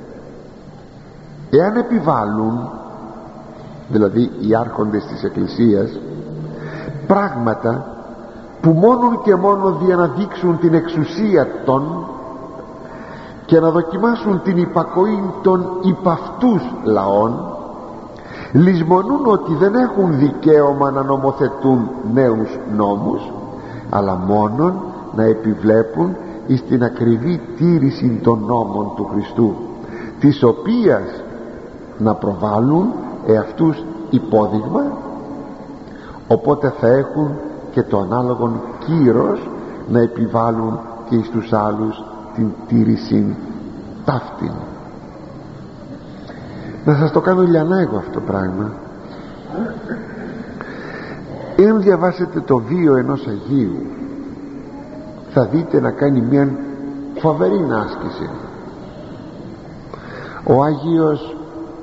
Εάν επιβάλλουν, δηλαδή οι άρχοντες της Εκκλησίας, πράγματα που μόνον και μόνο για να δείξουν την εξουσία των και να δοκιμάσουν την υπακοή των υπαυτούς λαών, λησμονούν ότι δεν έχουν δικαίωμα να νομοθετούν νέους νόμους, αλλά μόνον να επιβλέπουν εις την ακριβή τήρηση των νόμων του Χριστού, της οποίας να προβάλλουν εαυτούς υπόδειγμα, οπότε θα έχουν και το ανάλογον κύρος να επιβάλλουν και εις τους άλλους την τήρηση ταύτην. Να σας το κάνω λιανά εγώ αυτό το πράγμα. Εάν διαβάσετε το βίο ενός Αγίου, θα δείτε να κάνει μια φοβερή άσκηση. Ο Άγιος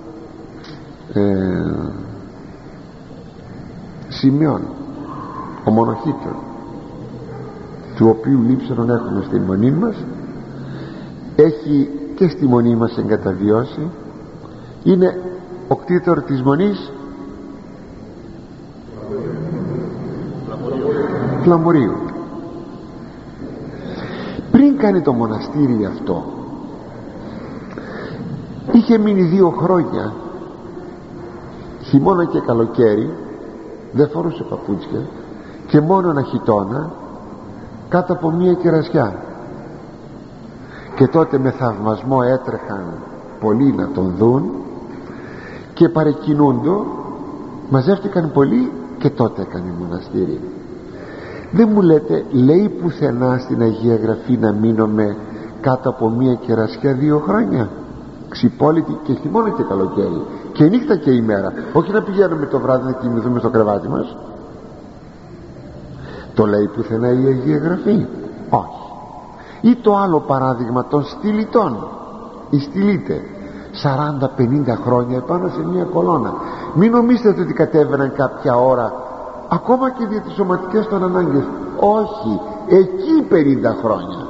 Σημειών, ο μονοχήτων, του οποίου λείψανον έχουμε στη μονή μας, έχει και στη μονή μας εγκαταβιώσει. Είναι ο κτήτορ της μονής Φλαμουρίου. Πριν κάνει το μοναστήρι αυτό, είχε μείνει 2 χρόνια, χειμώνα και καλοκαίρι, δεν φορούσε παπούτσια και μόνο ένα χιτώνα, κάτω από μία κερασιά. Και τότε με θαυμασμό έτρεχαν πολλοί να τον δουν και παρεκκινούντο, μαζεύτηκαν πολλοί και τότε έκανε μοναστήρι. Δεν μου λέτε, λέει πουθενά στην Αγία Γραφή να μείνουμε κάτω από μία κερασιά 2 χρόνια, ξυπόλυτη και χειμώνα και καλοκαίρι, και νύχτα και ημέρα, όχι να πηγαίνουμε το βράδυ να κοιμηθούμε στο κρεβάτι μας? Το λέει πουθενά η Αγία Γραφή? Όχι. Ή το άλλο παράδειγμα των στυλιτών. Οι στυλίτε 40-50 χρόνια επάνω σε μια κολόνα. Μην νομίζετε ότι κατέβαιναν κάποια ώρα, ακόμα και για τις σωματικές των ανάγκες. Όχι, εκεί 50 χρόνια,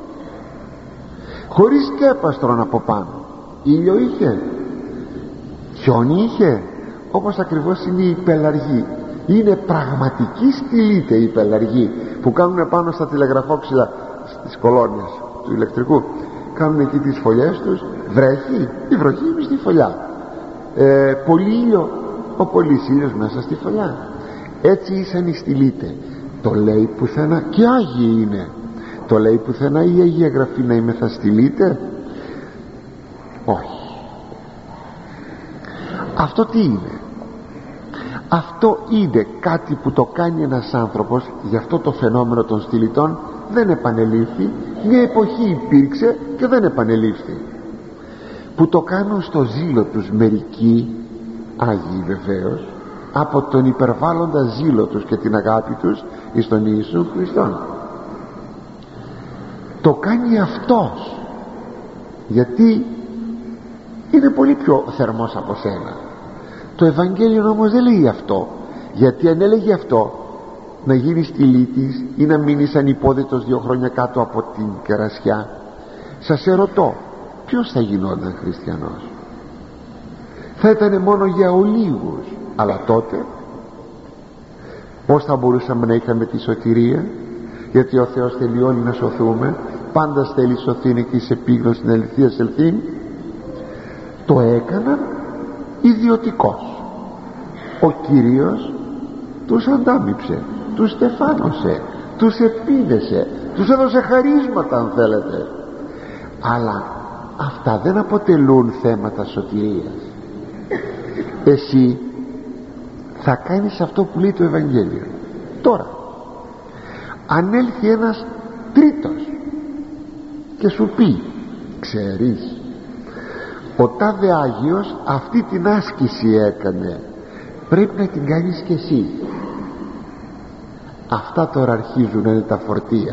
χωρίς σκέπαστρον από πάνω. Ήλιο είχε, χιόνι είχε, όπως ακριβώς είναι οι πελαργοί. Είναι πραγματικοί στυλίτε οι πελαργοί που κάνουν πάνω στα τηλεγραφόξυλα, στις κολόνες του ηλεκτρικού, κάνουν εκεί τις φωλιές τους. Βρέχει, η βροχή είναι στη φωλιά, πολύ ήλιο, ο πολύς ήλιος μέσα στη φωλιά. Έτσι ήσαν οι στυλίτε. Το λέει πουθενά, και Άγιοι είναι, το λέει πουθενά η Αγία Γραφή να είμαι θα στυλίτε? Όχι. Αυτό τι είναι? Αυτό είναι κάτι που το κάνει ένας άνθρωπος. Γι' αυτό το φαινόμενο των στυλιτών δεν επανελήφθη. Μια εποχή υπήρξε και δεν επανελήφθη, που το κάνουν στο ζήλο τους μερικοί Άγιοι βεβαίως, από τον υπερβάλλοντα ζήλο τους και την αγάπη τους εις τον Ιησού Χριστόν. Το κάνει αυτός γιατί είναι πολύ πιο θερμός από σένα. Το Ευαγγέλιο όμως δεν λέει αυτό, γιατί αν έλεγε αυτό, να γίνεις στυλίτης ή να μείνεις ανυπόδητος 2 χρόνια κάτω από την κερασιά, σας ερωτώ, ποιος θα γινόταν χριστιανός? Θα ήταν μόνο για ολίγους. Αλλά τότε πώς θα μπορούσαμε να είχαμε τη σωτηρία? Γιατί ο Θεός θέλει όλοι να σωθούμε, πάντα θέλει σωθήνε και εις επίγνωση στην αληθεία σελθήν. Το έκαναν ιδιωτικός. Ο Κύριος τους αντάμυψε, τους στεφάνωσε, τους επίδεσε, τους έδωσε χαρίσματα αν θέλετε, αλλά αυτά δεν αποτελούν θέματα σωτηρίας. Εσύ θα κάνεις αυτό που λέει το Ευαγγέλιο. Τώρα αν έλθει ένας τρίτος και σου πει, ξέρεις, ο τάδε Άγιος αυτή την άσκηση έκανε, πρέπει να την κάνεις και εσύ. Αυτά τώρα αρχίζουν να είναι τα φορτία.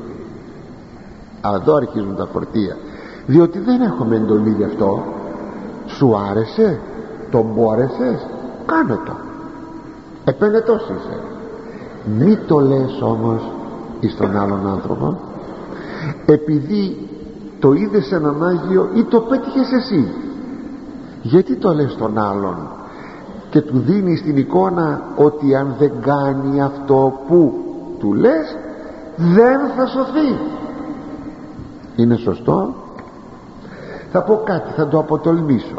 Εδώ αρχίζουν τα φορτία, διότι δεν έχουμε εντολή γι' αυτό. Σου άρεσε, τον μπόρεσες, κάνε το, επένετος είσαι. Μη το λες όμως εις τον άλλον άνθρωπο, επειδή το είδες έναν Άγιο ή το πέτυχες εσύ. Γιατί το λες τον άλλον και του δίνεις την εικόνα ότι αν δεν κάνει αυτό που του λες δεν θα σωθεί? Είναι σωστό? Θα πω κάτι, θα το αποτολμήσω.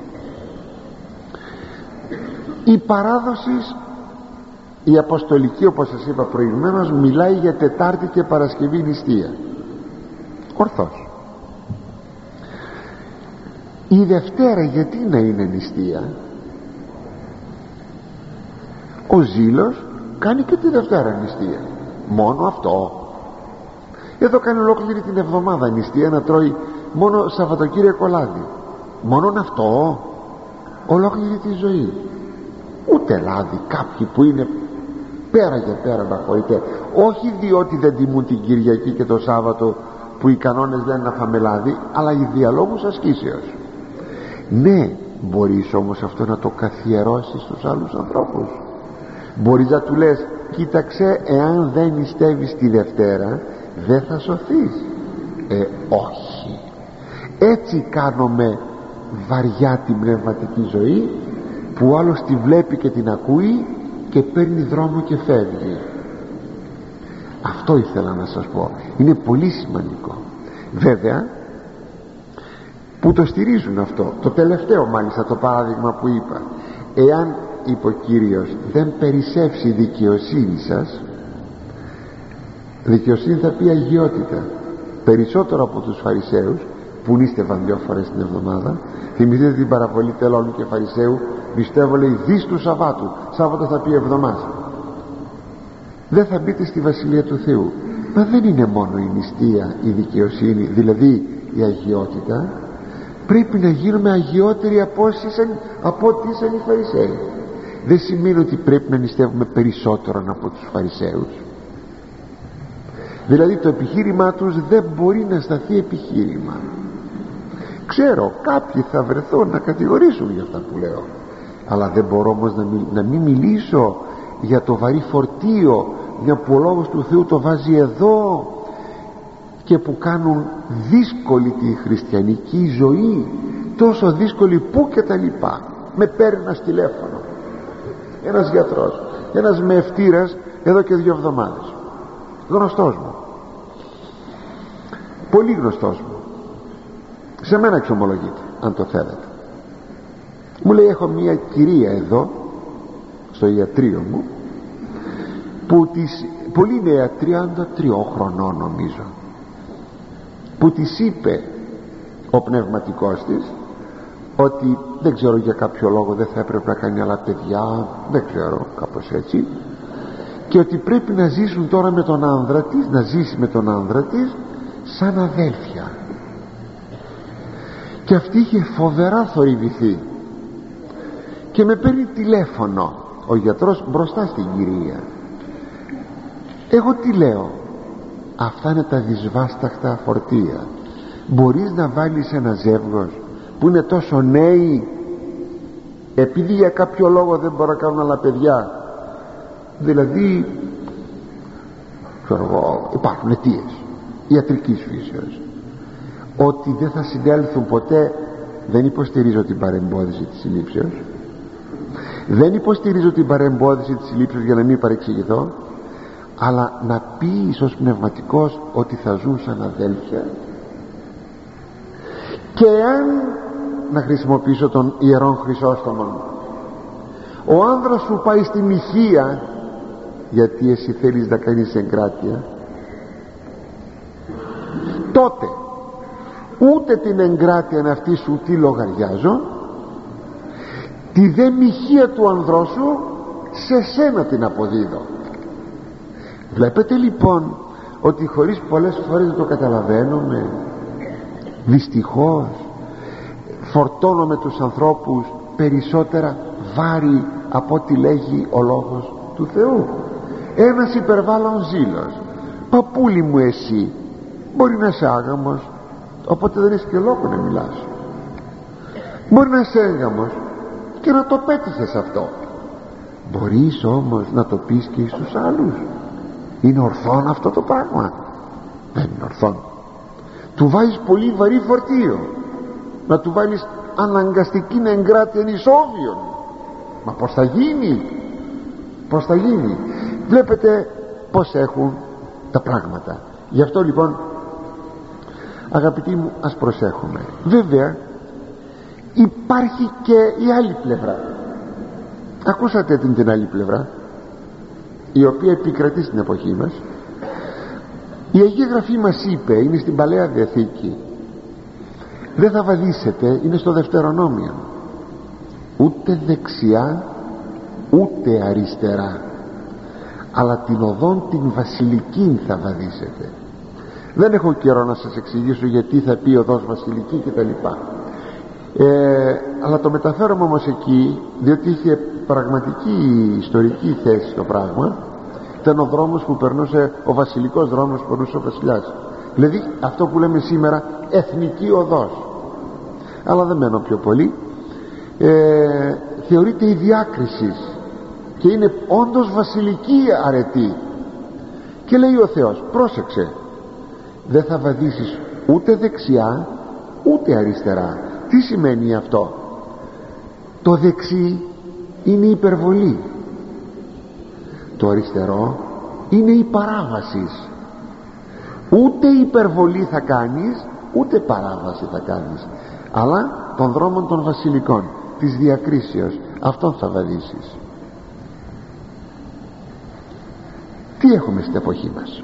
Η παράδοση, η αποστολική, όπως σας είπα προηγουμένως, μιλάει για Τετάρτη και Παρασκευή νηστεία. Ορθώς. Η Δευτέρα γιατί να είναι νηστεία? Ο ζήλος κάνει και τη Δευτέρα νηστεία. Μόνο αυτό? Εδώ κάνει ολόκληρη την εβδομάδα νηστεία, να τρώει μόνο Σαββατοκύριακο λάδι. Μόνον αυτό? Ολόκληρη τη ζωή. Ούτε λάδι. Κάποιοι που είναι πέρα και πέρα να χωρείτε, όχι διότι δεν τιμούν την Κυριακή και το Σάββατο που οι κανόνες λένε να φάμε λάδι, αλλά οι διαλόγους ασκήσεως. Ναι, μπορείς όμως αυτό να το καθιερώσεις στους άλλους ανθρώπους. Μπορείς να του λες, κοίταξε, εάν δεν νηστεύεις τη Δευτέρα δεν θα σωθείς. Όχι. Έτσι κάνουμε βαριά την πνευματική ζωή, που ο άλλος τη βλέπει και την ακούει και παίρνει δρόμο και φεύγει. Αυτό ήθελα να σας πω. Είναι πολύ σημαντικό. Βέβαια που το στηρίζουν αυτό, το τελευταίο μάλιστα το παράδειγμα που είπα, εάν, είπε ο Κύριος, δεν περισσεύσει η δικαιοσύνη σας, δικαιοσύνη θα πει αγιότητα, περισσότερο από τους Φαρισαίους που νήστευαν 2 φορές την εβδομάδα. Θυμηθείτε την παραβολή τελώνου και Φαρισαίου, πιστεύω λέει δις του Σαββάτου, Σάββατο θα πει εβδομάδα, δεν θα μπείτε στη Βασιλεία του Θεού. Μα δεν είναι μόνο η νηστεία η δικαιοσύνη, δηλαδή η αγιότητα. Πρέπει να γίνουμε αγιότεροι από ό,τι ήσαν οι Φαρισαίοι. Δεν σημαίνει ότι πρέπει να νηστεύουμε περισσότερο από τους Φαρισαίους. Δηλαδή το επιχείρημά τους δεν μπορεί να σταθεί επιχείρημα. Ξέρω κάποιοι θα βρεθούν να κατηγορήσουν για αυτά που λέω, αλλά δεν μπορώ όμως να μην μιλήσω για το βαρύ φορτίο, μια που ο Λόγος του Θεού το βάζει εδώ, και που κάνουν δύσκολη τη χριστιανική ζωή, τόσο δύσκολη που και τα λοιπά. Με παίρνει ένας τηλέφωνο ένας γιατρός, ένας μευτήρας εδώ και 2 εβδομάδες, γνωστός μου, πολύ γνωστός μου, σε μένα εξομολογείται αν το θέλετε. Μου λέει, έχω μια κυρία εδώ στο ιατρείο μου που πολύ νέα, 33 χρονών νομίζω, που της είπε ο πνευματικός της ότι δεν ξέρω για κάποιο λόγο δεν θα έπρεπε να κάνει άλλα παιδιά, δεν ξέρω, κάπως έτσι, και ότι πρέπει να ζήσουν τώρα με τον άνδρα της, να ζήσει με τον άνδρα της σαν αδέλφια. Και αυτή είχε φοβερά θορυβηθεί και με παίρνει τηλέφωνο ο γιατρός μπροστά στην κυρία. Εγώ τι λέω? Αυτά είναι τα δυσβάσταχτα φορτία. Μπορείς να βάλεις ένα ζεύγος που είναι τόσο νέοι, επειδή για κάποιο λόγο δεν μπορούν να κάνουν άλλα παιδιά, δηλαδή ξέρω εγώ, υπάρχουν αιτίες ιατρικής φύσεως, ότι δεν θα συνέλθουν ποτέ. Δεν υποστηρίζω την παρεμπόδιση της συλλήψεως, δεν υποστηρίζω την παρεμπόδιση της συλλήψεως για να μην παρεξηγηθώ, αλλά να πεις ως πνευματικός ότι θα ζουν σαν αδέλφια. Και αν, να χρησιμοποιήσω τον Ιερόν Χρυσόστομο, ο άνδρας σου πάει στη μοιχεία γιατί εσύ θέλεις να κάνεις εγκράτεια, τότε ούτε την εγκράτεια αυτή σου τι λογαριάζω, τη δε μοιχεία του ανδρός σου σε σένα την αποδίδω. Βλέπετε λοιπόν ότι χωρίς πολλές φορές να το καταλαβαίνουμε, δυστυχώς φορτώνουμε τους ανθρώπους περισσότερα βάρη από ό,τι λέγει ο λόγος του Θεού. Ένας υπερβάλλον ζήλος, παππούλη μου εσύ μπορεί να είσαι άγαμος, οπότε δεν έχεις και λόγο να μιλάς. Μπορεί να είσαι έγαμος και να το πέτυχες αυτό, μπορείς όμως να το πεις και στους άλλους. Είναι ορθόν αυτό το πράγμα? Δεν είναι ορθόν. Του βάζεις πολύ βαρύ φορτίο, να του βάλεις αναγκαστική εγκράτεια ισόβιον. Μα πως θα γίνει, πως θα γίνει? Βλέπετε πως έχουν τα πράγματα. Γι' αυτό λοιπόν αγαπητοί μου, ας προσέχουμε. Βέβαια υπάρχει και η άλλη πλευρά. Ακούσατε την άλλη πλευρά, η οποία επικρατεί στην εποχή μας. Η Αγία Γραφή μας είπε, είναι στην Παλαιά Διαθήκη, δεν θα βαδίσετε, είναι στο Δευτερονόμιο, ούτε δεξιά ούτε αριστερά, αλλά την οδόν την βασιλική θα βαδίσετε. Δεν έχω καιρό να σας εξηγήσω γιατί θα πει οδός βασιλική και τα λοιπά, αλλά το μεταφέρομαι όμως εκεί διότι είχε πραγματική ιστορική θέση το πράγμα. Ήταν ο δρόμος που περνούσε, ο βασιλικός δρόμος που περνούσε ο βασιλιάς, δηλαδή αυτό που λέμε σήμερα εθνική οδός. Αλλά δεν μένω πιο πολύ. Θεωρείται η διάκριση και είναι όντως βασιλική αρετή. Και λέει ο Θεός, πρόσεξε, δεν θα βαδίσεις ούτε δεξιά ούτε αριστερά. Τι σημαίνει αυτό? Το δεξί είναι η υπερβολή, το αριστερό είναι η παράβαση. Ούτε υπερβολή θα κάνεις, ούτε παράβαση θα κάνεις, αλλά των δρόμων των βασιλικών, της διακρίσεως, αυτόν θα βαδίσεις. Τι έχουμε στην εποχή μας?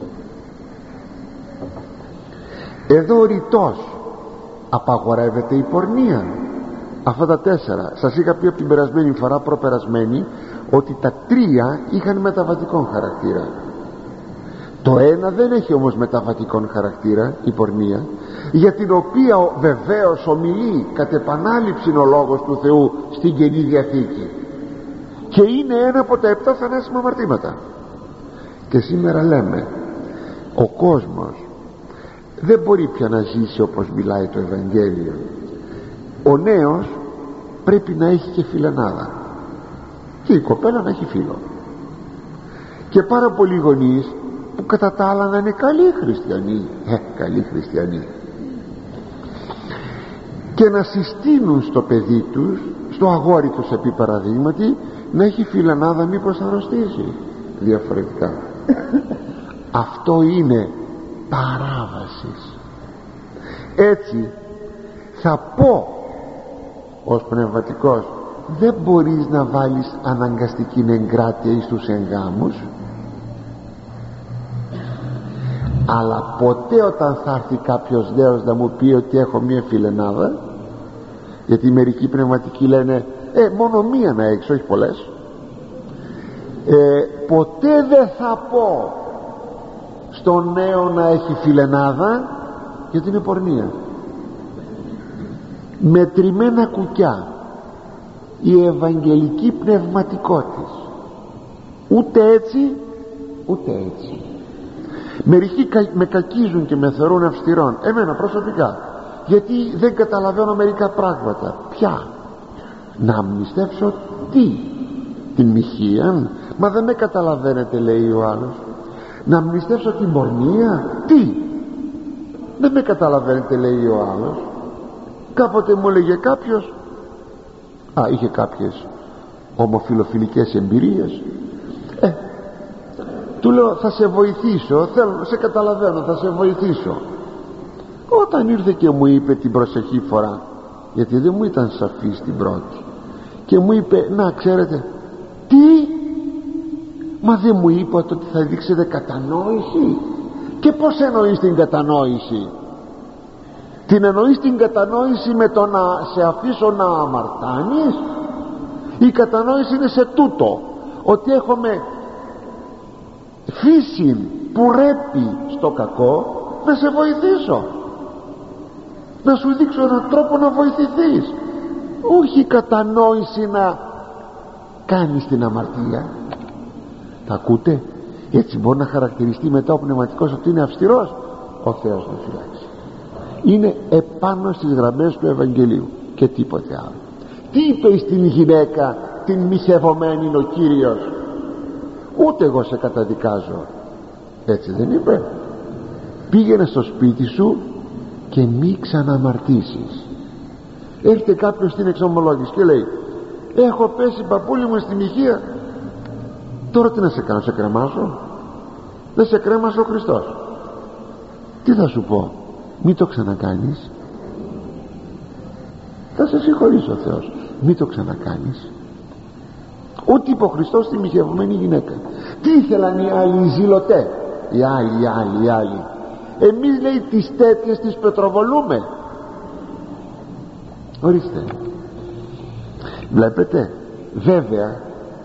Εδώ ρητός απαγορεύεται η πορνεία. Αυτά τα 4 σας είχα πει από την περασμένη φορά, προπερασμένη, ότι τα 3 είχαν μεταβατικόν χαρακτήρα. Το ένα δεν έχει όμως μεταβατικόν χαρακτήρα, η πορνεία, για την οποία βεβαίως ομιλεί κατ' επανάληψη ο λόγος του Θεού στην Καινή Διαθήκη, και είναι ένα από τα 7 θανάσιμα αμαρτήματα. Και σήμερα λέμε, ο κόσμος δεν μπορεί πια να ζήσει όπως μιλάει το Ευαγγέλιο. Ο νέος πρέπει να έχει και φιλενάδα, και η κοπέλα να έχει φίλο, και πάρα πολλοί γονείς που κατά τα άλλα να είναι καλοί χριστιανοί, καλοί χριστιανοί, και να συστήνουν στο παιδί τους, στο αγόρι τους επί παραδείγματι, να έχει φιλενάδα μήπως αρρωστήσει διαφορετικά. Αυτό είναι παράβαση. Έτσι θα πω ως πνευματικός, δεν μπορείς να βάλεις αναγκαστική εγκράτεια στους εγγάμους, αλλά ποτέ όταν θα έρθει κάποιος νέος να μου πει ότι έχω μία φιλενάδα, γιατί μερικοί πνευματικοί λένε μόνο μία να έχεις, όχι πολλές, ποτέ δεν θα πω στον νέο να έχει φιλενάδα, γιατί είναι πορνεία. Μετρημένα κουκιά η ευαγγελική πνευματικότης, ούτε έτσι ούτε έτσι. Μερικοί με κακίζουν και με θεωρούν αυστηρών, εμένα προσωπικά, γιατί δεν καταλαβαίνω μερικά πράγματα. Ποια? Να αμνηστεύσω τι? Την μοιχεία? Μα δεν με καταλαβαίνετε, λέει ο άλλος. Να αμνηστεύσω την πορνεία? Τι? Δεν με καταλαβαίνετε, λέει ο άλλος. Κάποτε μου έλεγε κάποιος, είχε κάποιες ομοφιλοφιλικές εμπειρίες, του λέω θα σε βοηθήσω, θέλω, σε καταλαβαίνω, θα σε βοηθήσω. Όταν ήρθε και μου είπε την προσεχή φορά, γιατί δεν μου ήταν σαφή στην πρώτη, και μου είπε, να ξέρετε τι, Μα δεν μου είπατε ότι θα δείξετε κατανόηση? Και πως εννοείς την κατανόηση? Την εννοείς την κατανόηση με το να σε αφήσω να αμαρτάνεις? Η κατανόηση είναι σε τούτο, ότι έχουμε φύση που ρέπει στο κακό, να σε βοηθήσω, να σου δείξω έναν τρόπο να βοηθηθείς. Όχι κατανόηση να κάνεις την αμαρτία. Τα ακούτε? Έτσι μπορεί να χαρακτηριστεί μετά ο πνευματικός ότι είναι αυστηρός. Ο Θεός να φυλάξει. Είναι επάνω στις γραμμές του Ευαγγελίου και τίποτε άλλο. Τι είπε στην γυναίκα την μοιχευωμένη ο Κύριος? Ούτε εγώ σε καταδικάζω. Έτσι δεν είπε? Πήγαινε στο σπίτι σου και μη ξαναμαρτήσεις. Έρχεται κάποιος στην εξομολόγηση και λέει, έχω πέσει παππούλη μου στη μοιχεία, τώρα τι να σε κάνω, σε κρεμάσω? Δεν σε κρέμασε ο Χριστός. Τι θα σου πω? Μη το ξανακάνεις. Θα σε συγχωρήσει ο Θεός. Μη το ξανακάνεις. Ό,τι είπε ο Χριστός στη μοιχευμένη γυναίκα. Τι ήθελαν οι άλλοι, οι ζηλωτέ? Οι άλλοι. Εμείς, λέει, τις τέτοιες τις πετροβολούμε. Ορίστε. Βλέπετε, βέβαια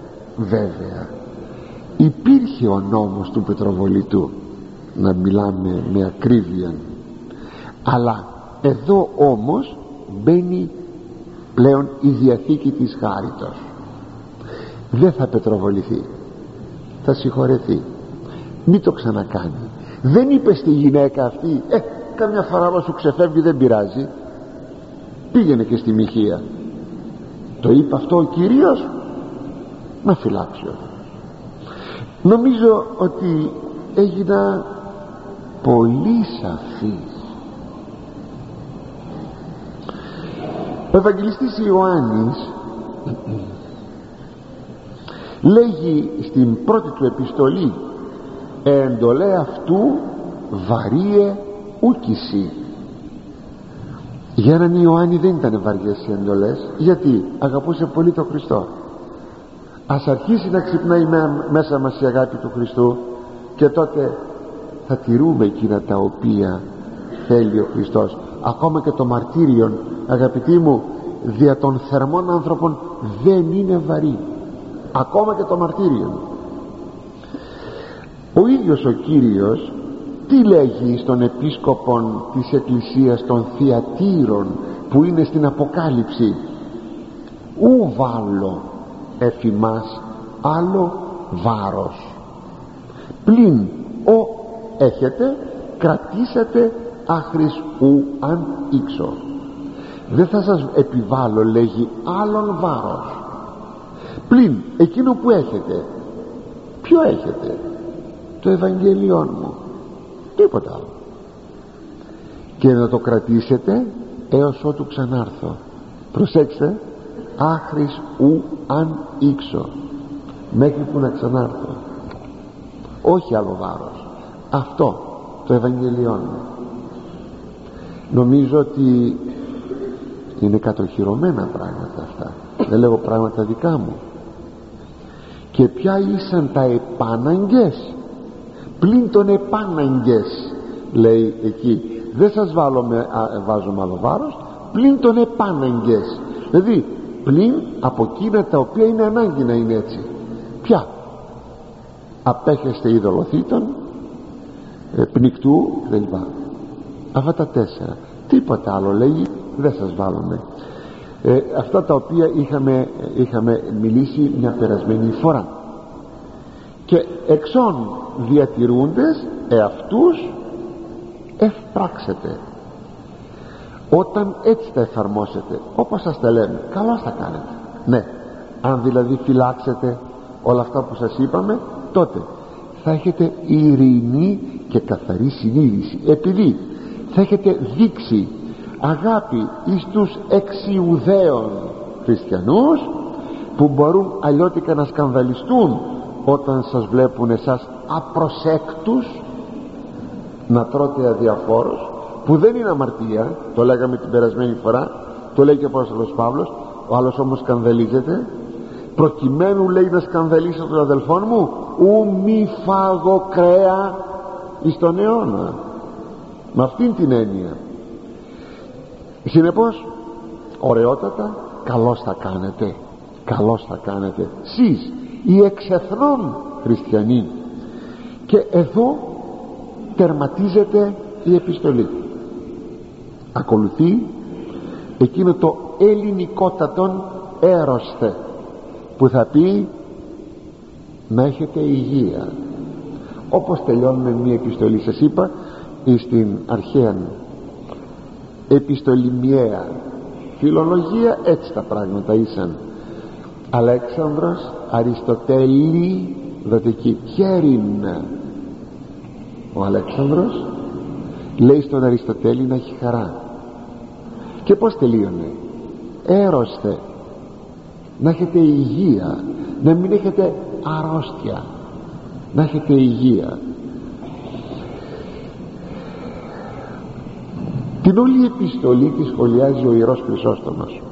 υπήρχε ο νόμος του πετροβολητού, να μιλάμε με ακρίβεια, αλλά εδώ όμως μπαίνει πλέον η Διαθήκη της Χάριτος. Δεν θα πετροβοληθεί, θα συγχωρεθεί. Μη το ξανακάνει. Δεν είπε στη γυναίκα αυτή, καμιά φορά σου ξεφεύγει, δεν πειράζει, πήγαινε και στη μοιχεία. Το είπε αυτό ο Κύριος? Να φυλάξει. Νομίζω ότι έγινα πολύ σαφής. Ο Ευαγγελιστής Ιωάννης λέγει στην πρώτη του επιστολή, εντολέ αυτού βαρύε ούκηση. Για έναν Ιωάννη δεν ήταν βαριές οι εντολές. Γιατί? Αγαπούσε πολύ τον Χριστό. Ας αρχίσει να ξυπνάει μέσα μας η αγάπη του Χριστού, και τότε θα τηρούμε εκείνα τα οποία θέλει ο Χριστός. Ακόμα και το μαρτύριον, αγαπητοί μου, δια των θερμών άνθρωπων δεν είναι βαρύ. Ακόμα και το μαρτύριον. Ο ίδιος ο Κύριος τι λέγει στον επίσκοπον της Εκκλησίας των Θιατήρων, που είναι στην Αποκάλυψη? Ου βάλω εφημάς άλλο βάρος, πλην ο έχετε κρατήσετε άχρης ου αν ήξω. Δεν θα σας επιβάλλω, λέγει, άλλον βάρος, πλην εκείνο που έχετε. Ποιο έχετε? Το Ευαγγέλιόν μου, τίποτα άλλο. Και να το κρατήσετε έως ότου ξανάρθω. Προσέξτε, άχρης ου αν ήξω, μέχρι που να ξανάρθω. Όχι άλλο βάρος, αυτό το Ευαγγελιόν μου. Νομίζω ότι είναι κατοχυρωμένα πράγματα αυτά, δεν λέγω πράγματα δικά μου. Και ποια ήσαν τα επάναγκες? Πλην των επάναγκες, λέει εκεί. Δεν σας βάζω άλλο βάρος, πλην των επάναγκες, δηλαδή πλην από εκείνα τα οποία είναι ανάγκη να είναι έτσι. Ποια? Απέχεστε ειδωλοθήτων, πνικτού κλπ. Αυτά τα 4. Τίποτα άλλο, λέγει, δεν σας βάλουμε. Αυτά τα οποία είχαμε μιλήσει μια περασμένη φορά. Και εξών διατηρούντες εαυτούς ευπράξετε. Όταν έτσι τα εφαρμόσετε, όπως σας τα λέμε, καλώς θα κάνετε. Ναι, αν δηλαδή φυλάξετε όλα αυτά που σας είπαμε, τότε θα έχετε ειρηνή και καθαρή συνείδηση, επειδή θα έχετε δείξει αγάπη εις τους εξιουδαίων χριστιανούς, που μπορούν αλλιώτικα να σκανδαλιστούν όταν σας βλέπουν εσάς απροσέκτους να τρώτε αδιαφόρος, που δεν είναι αμαρτία, το λέγαμε την περασμένη φορά, το λέει και ο Απόστολος Παύλος. Ο άλλος όμως σκανδαλίζεται, προκειμένου, λέει, να σκανδαλίσω τον αδελφόν μου, ου μη φάγω κρέα εις τον αιώνα, με αυτήν την έννοια. Συνεπώς ωραιότατα, καλώς θα κάνετε, καλώς θα κάνετε σεις οι εξ-εθνών χριστιανοί. Και εδώ τερματίζεται η επιστολή. Ακολουθεί εκείνο το ελληνικότατον έρωστε που θα πει να έχετε υγεία. Όπως τελειώνουμε μια επιστολή, σας είπα στην αρχαία επιστολημιαία φιλολογία, έτσι τα πράγματα ήσαν. Αλέξανδρος, Αριστοτέλη, δοτική χέριν. Ο Αλέξανδρος λέει στον Αριστοτέλη να έχει χαρά. Και πως τελείωνε? Έρωστε, να έχετε υγεία, να μην έχετε αρρώστια, να έχετε υγεία. Την όλη επιστολή τη σχολιάζει ο Ιερός Χρυσόστομος.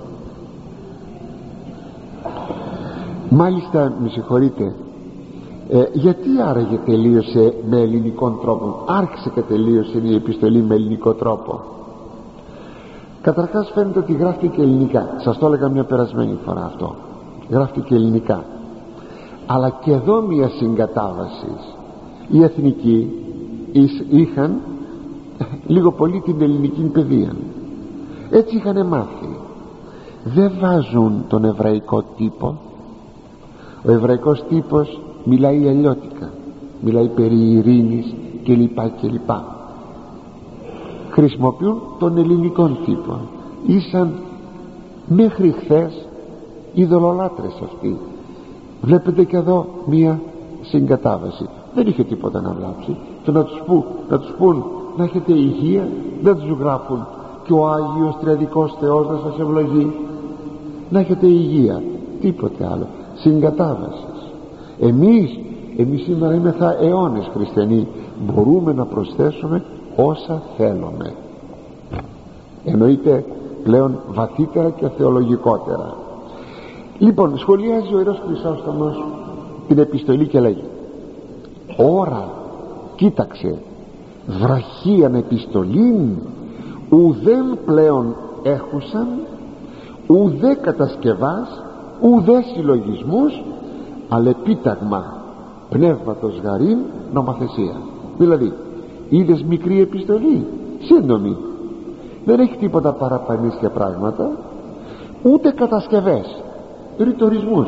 Μάλιστα, με συγχωρείτε, γιατί άραγε τελείωσε με ελληνικών τρόπο, άρχισε και τελείωσε η επιστολή με ελληνικό τρόπο? Καταρχάς φαίνεται ότι γράφτηκε και ελληνικά. Σας το έλεγα μια περασμένη φορά αυτό. Γράφτηκε και ελληνικά. Αλλά και εδώ μια συγκατάβαση. Οι εθνικοί είχαν λίγο πολύ την ελληνική παιδεία. Έτσι είχαν μάθει. Δεν βάζουν τον εβραϊκό τύπο. Ο εβραϊκός τύπος μιλάει αλλιώτικα, μιλάει περί ειρήνης κλπ. Χρησιμοποιούν τον ελληνικό τύπο. Ήσαν μέχρι χθες ειδωλολάτρες αυτοί. Βλέπετε και εδώ μία συγκατάβαση. Δεν είχε τίποτα να βλάψει. Το να τους πούν να έχετε υγεία, δεν τους γράφουν και ο Άγιος Τριαδικός Θεός να σας ευλογεί. Να έχετε υγεία, τίποτε άλλο. Συγκατάβασης. Εμείς σήμερα είμεθα αιώνες χριστιανοί, μπορούμε να προσθέσουμε όσα θέλουμε, εννοείται πλέον βαθύτερα και θεολογικότερα. Λοιπόν, σχολιάζει ο Ιερός Χρυσόστομος την επιστολή και λέγει: ώρα, κοίταξε, βραχίαν επιστολήν ουδέν πλέον έχουσαν, ουδέ κατασκευάς, ουδέ συλλογισμούς, αλλά επίταγμα πνεύματος γαρίν νομοθεσία. Δηλαδή, είδες μικρή επιστολή, σύντομη, δεν έχει τίποτα παραπανίσια πράγματα, ούτε κατασκευές, ρητορισμούς,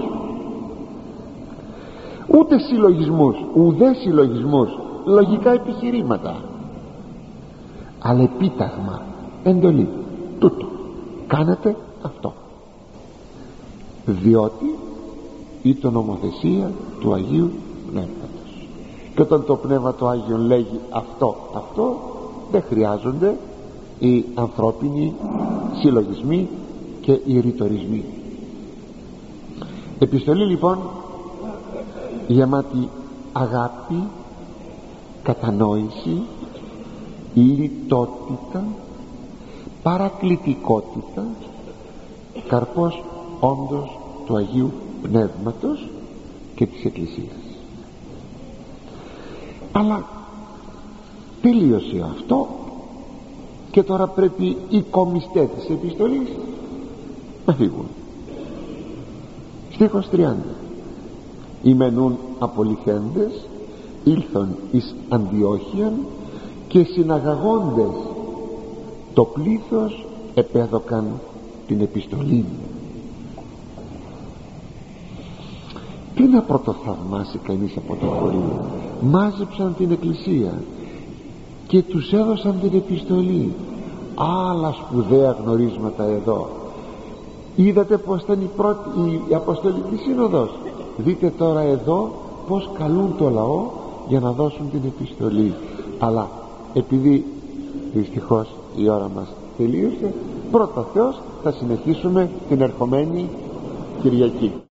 ούτε συλλογισμούς, ουδέ συλλογισμούς, λογικά επιχειρήματα, αλλά επίταγμα, εντολή, τούτο κάνετε αυτό, διότι ήταν νομοθεσία του Αγίου Πνεύματος. Και όταν το Πνεύμα το Άγιο λέγει αυτό, δεν χρειάζονται οι ανθρώπινοι συλλογισμοί και οι ρητορισμοί. Επιστολή λοιπόν γεμάτη αγάπη, κατανόηση, λιτότητα, παρακλητικότητα, καρπός όντως του Αγίου Πνεύματος και της Εκκλησίας. Αλλά τελείωσε αυτό και τώρα πρέπει οι κομιστές της επιστολής να φύγουν. Στίχος 30: ημενούν απολυθέντες ήλθον εις Αντιόχειαν και συναγαγόντες το πλήθος επέδωκαν την επιστολή. Τι να πρωτοθαυμάσει κανείς από το χωρίο? Μάζεψαν την εκκλησία και τους έδωσαν την επιστολή. Άλλα σπουδαία γνωρίσματα εδώ. Είδατε πως ήταν η Αποστολική Σύνοδος. Δείτε τώρα εδώ πως καλούν το λαό για να δώσουν την επιστολή. Αλλά επειδή δυστυχώς η ώρα μας τελείωσε, πρώτα Θεός θα συνεχίσουμε την ερχομένη Κυριακή.